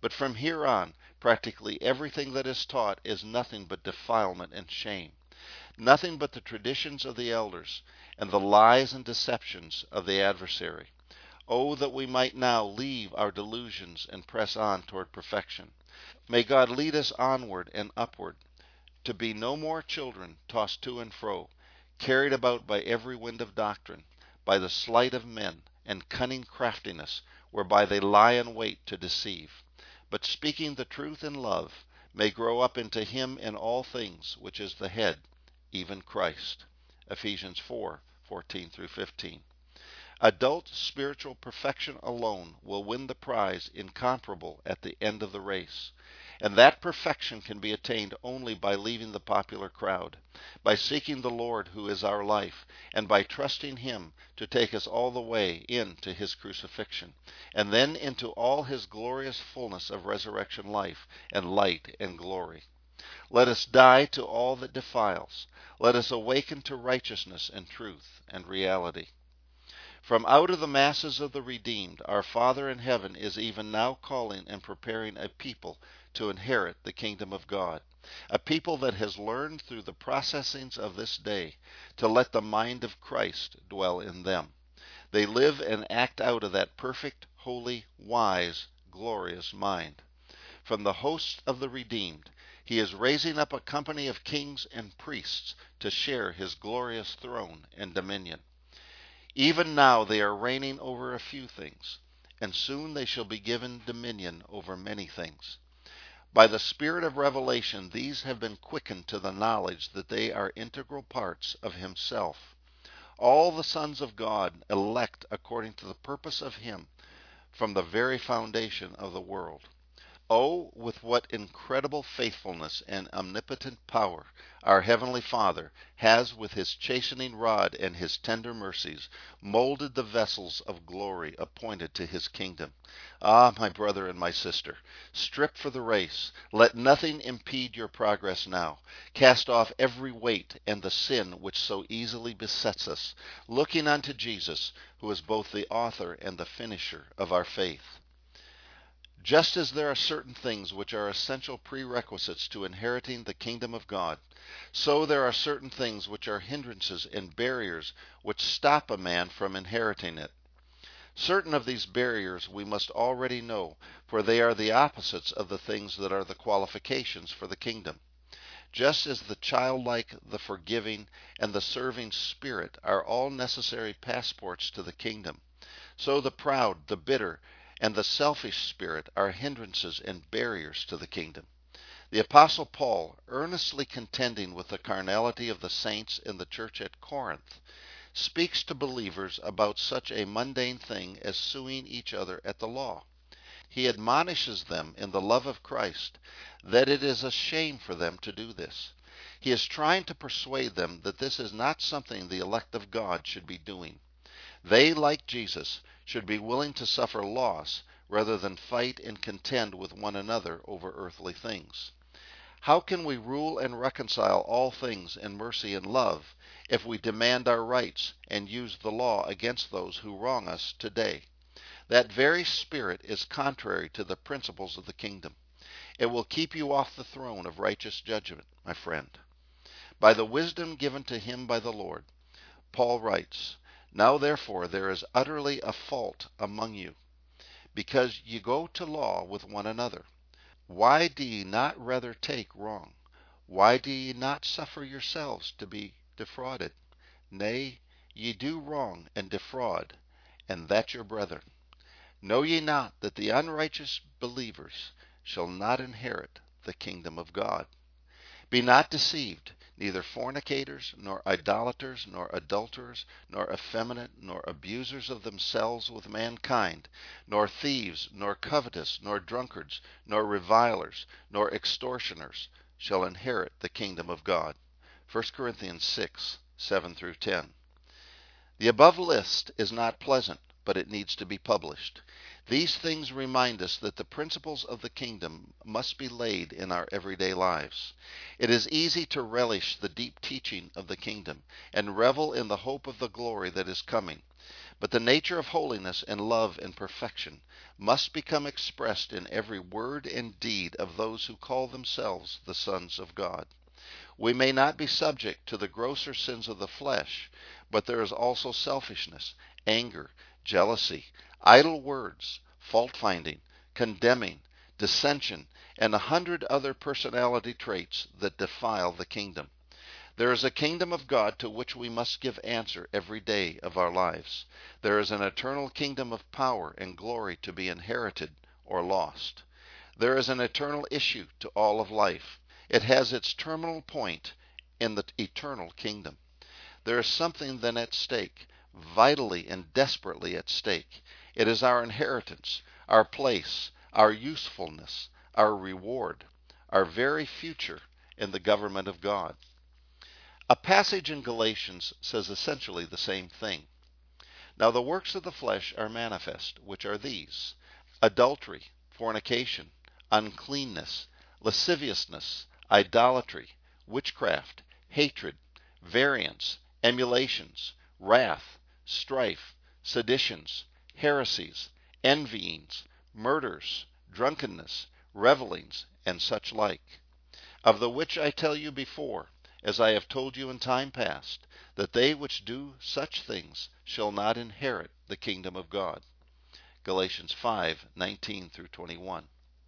But from here on, practically everything that is taught is nothing but defilement and shame, nothing but the traditions of the elders, and the lies and deceptions of the adversary. Oh, that we might now leave our delusions and press on toward perfection. May God lead us onward and upward, to be no more children tossed to and fro, carried about by every wind of doctrine, by the sleight of men, and cunning craftiness, whereby they lie in wait to deceive, but speaking the truth in love, may grow up into him in all things, which is the head, even Christ. Ephesians 4:14 through 15. Adult spiritual perfection alone will win the prize incomparable at the end of the race. And that perfection can be attained only by leaving the popular crowd, by seeking the Lord who is our life, and by trusting Him to take us all the way into His crucifixion, and then into all His glorious fullness of resurrection life and light and glory. Let us die to all that defiles. Let us awaken to righteousness and truth and reality. From out of the masses of the redeemed, our Father in heaven is even now calling and preparing a people to inherit the kingdom of God, a people that has learned through the processings of this day to let the mind of Christ dwell in them. They live and act out of that perfect, holy, wise, glorious mind. From the hosts of the redeemed, He is raising up a company of kings and priests to share His glorious throne and dominion. Even now they are reigning over a few things, and soon they shall be given dominion over many things. By the Spirit of revelation, these have been quickened to the knowledge that they are integral parts of Himself. All the sons of God, elect according to the purpose of Him from the very foundation of the world. Oh, with what incredible faithfulness and omnipotent power our Heavenly Father has, with His chastening rod and His tender mercies, molded the vessels of glory appointed to His kingdom. Ah, my brother and my sister, strip for the race. Let nothing impede your progress now. Cast off every weight and the sin which so easily besets us, looking unto Jesus, who is both the author and the finisher of our faith. Just as there are certain things which are essential prerequisites to inheriting the kingdom of God, so there are certain things which are hindrances and barriers which stop a man from inheriting it. Certain of these barriers we must already know, for they are the opposites of the things that are the qualifications for the kingdom. Just as the childlike, the forgiving, and the serving spirit are all necessary passports to the kingdom, so the proud, the bitter, and the selfish spirit are hindrances and barriers to the kingdom. The Apostle Paul, earnestly contending with the carnality of the saints in the church at Corinth, speaks to believers about such a mundane thing as suing each other at the law. He admonishes them in the love of Christ that it is a shame for them to do this. He is trying to persuade them that this is not something the elect of God should be doing. They, like Jesus, should be willing to suffer loss rather than fight and contend with one another over earthly things. How can we rule and reconcile all things in mercy and love if we demand our rights and use the law against those who wrong us today? That very spirit is contrary to the principles of the kingdom. It will keep you off the throne of righteous judgment, my friend. By the wisdom given to him by the Lord, Paul writes, "Now therefore there is utterly a fault among you, because ye go to law with one another. Why do ye not rather take wrong? Why do ye not suffer yourselves to be defrauded? Nay, ye do wrong and defraud, and that your brethren. Know ye not that the unrighteous believers shall not inherit the kingdom of God? Be not deceived, neither fornicators, nor idolaters, nor adulterers, nor effeminate, nor abusers of themselves with mankind, nor thieves, nor covetous, nor drunkards, nor revilers, nor extortioners shall inherit the kingdom of God." 1 Corinthians 6:7 through 10. The above list is not pleasant, but it needs to be published. These things remind us that the principles of the kingdom must be laid in our everyday lives. It is easy to relish the deep teaching of the kingdom and revel in the hope of the glory that is coming. But the nature of holiness and love and perfection must become expressed in every word and deed of those who call themselves the sons of God. We may not be subject to the grosser sins of the flesh, but there is also selfishness, anger, jealousy, idle words, fault-finding, condemning, dissension, and 100 other personality traits that defile the kingdom. There is a kingdom of God to which we must give answer every day of our lives. There is an eternal kingdom of power and glory to be inherited or lost. There is an eternal issue to all of life. It has its terminal point in the eternal kingdom. There is something then at stake, vitally and desperately at stake. It is our inheritance, our place, our usefulness, our reward, our very future in the government of God. A passage in Galatians says essentially the same thing. Now the works of the flesh are manifest, which are these: adultery, fornication, uncleanness, lasciviousness, idolatry, witchcraft, hatred, variance, emulations, wrath, strife, seditions, heresies, envyings, murders, drunkenness, revellings, and such like. Of the which I tell you before, as I have told you in time past, that they which do such things shall not inherit the kingdom of God. Galatians 5:19 through 21.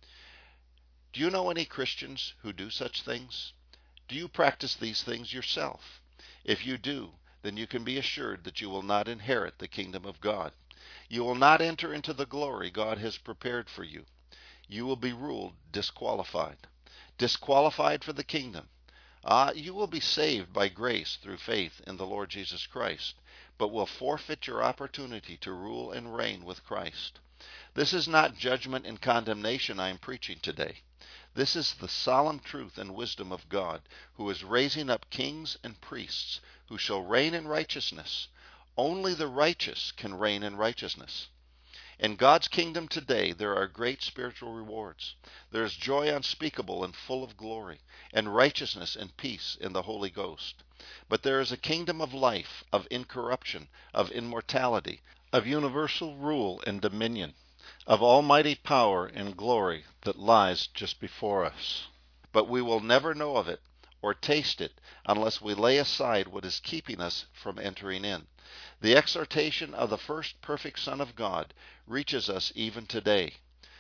Do you know any Christians who do such things? Do you practice these things yourself? If you do, then you can be assured that you will not inherit the kingdom of God. You will not enter into the glory God has prepared for you. You will be ruled disqualified. Disqualified for the kingdom. You will be saved by grace through faith in the Lord Jesus Christ, but will forfeit your opportunity to rule and reign with Christ. This is not judgment and condemnation I am preaching today. This is the solemn truth and wisdom of God, who is raising up kings and priests who shall reign in righteousness. Only the righteous can reign in righteousness. In God's kingdom today there are great spiritual rewards. There is joy unspeakable and full of glory, and righteousness and peace in the Holy Ghost. But there is a kingdom of life, of incorruption, of immortality, of universal rule and dominion, of almighty power and glory that lies just before us. But we will never know of it or taste it unless we lay aside what is keeping us from entering in. The exhortation of the first perfect Son of God reaches us even today.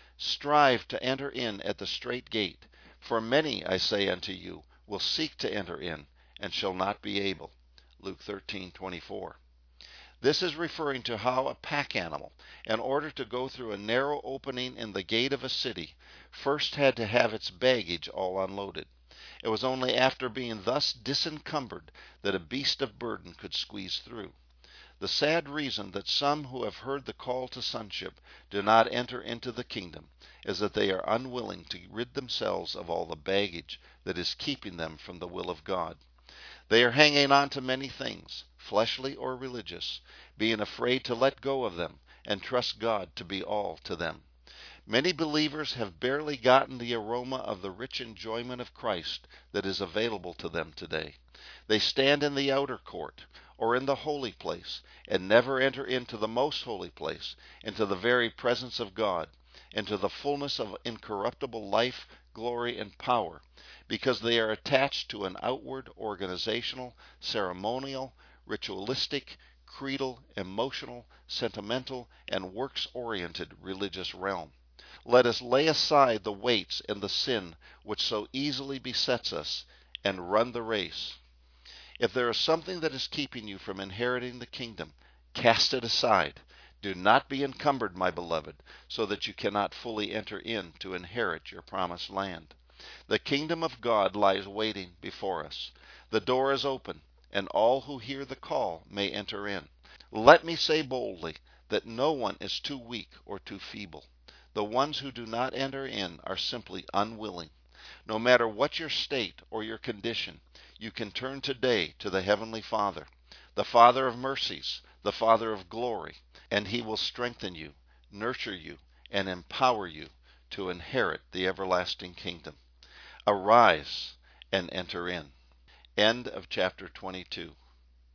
Strive to enter in at the strait gate, for many, I say unto you, will seek to enter in, and shall not be able. Luke 13:24. This is referring to how a pack animal, in order to go through a narrow opening in the gate of a city, first had to have its baggage all unloaded. It was only after being thus disencumbered that a beast of burden could squeeze through. The sad reason that some who have heard the call to sonship do not enter into the kingdom is that they are unwilling to rid themselves of all the baggage that is keeping them from the will of God. They are hanging on to many things, fleshly or religious, being afraid to let go of them and trust God to be all to them. Many believers have barely gotten the aroma of the rich enjoyment of Christ that is available to them today. They stand in the outer court or in the holy place and never enter into the most holy place, into the very presence of God, into the fullness of incorruptible life, glory, and power, because they are attached to an outward, organizational, ceremonial, ritualistic, creedal, emotional, sentimental, and works-oriented religious realm. Let us lay aside the weights and the sin which so easily besets us, and run the race. If there is something that is keeping you from inheriting the kingdom, cast it aside. Do not be encumbered, my beloved, so that you cannot fully enter in to inherit your promised land. The kingdom of God lies waiting before us. The door is open, and all who hear the call may enter in. Let me say boldly that no one is too weak or too feeble. The ones who do not enter in are simply unwilling. No matter what your state or your condition, you can turn today to the Heavenly Father, the Father of mercies, the Father of glory, and he will strengthen you, nurture you, and empower you to inherit the everlasting kingdom. Arise and enter in. End of chapter 22.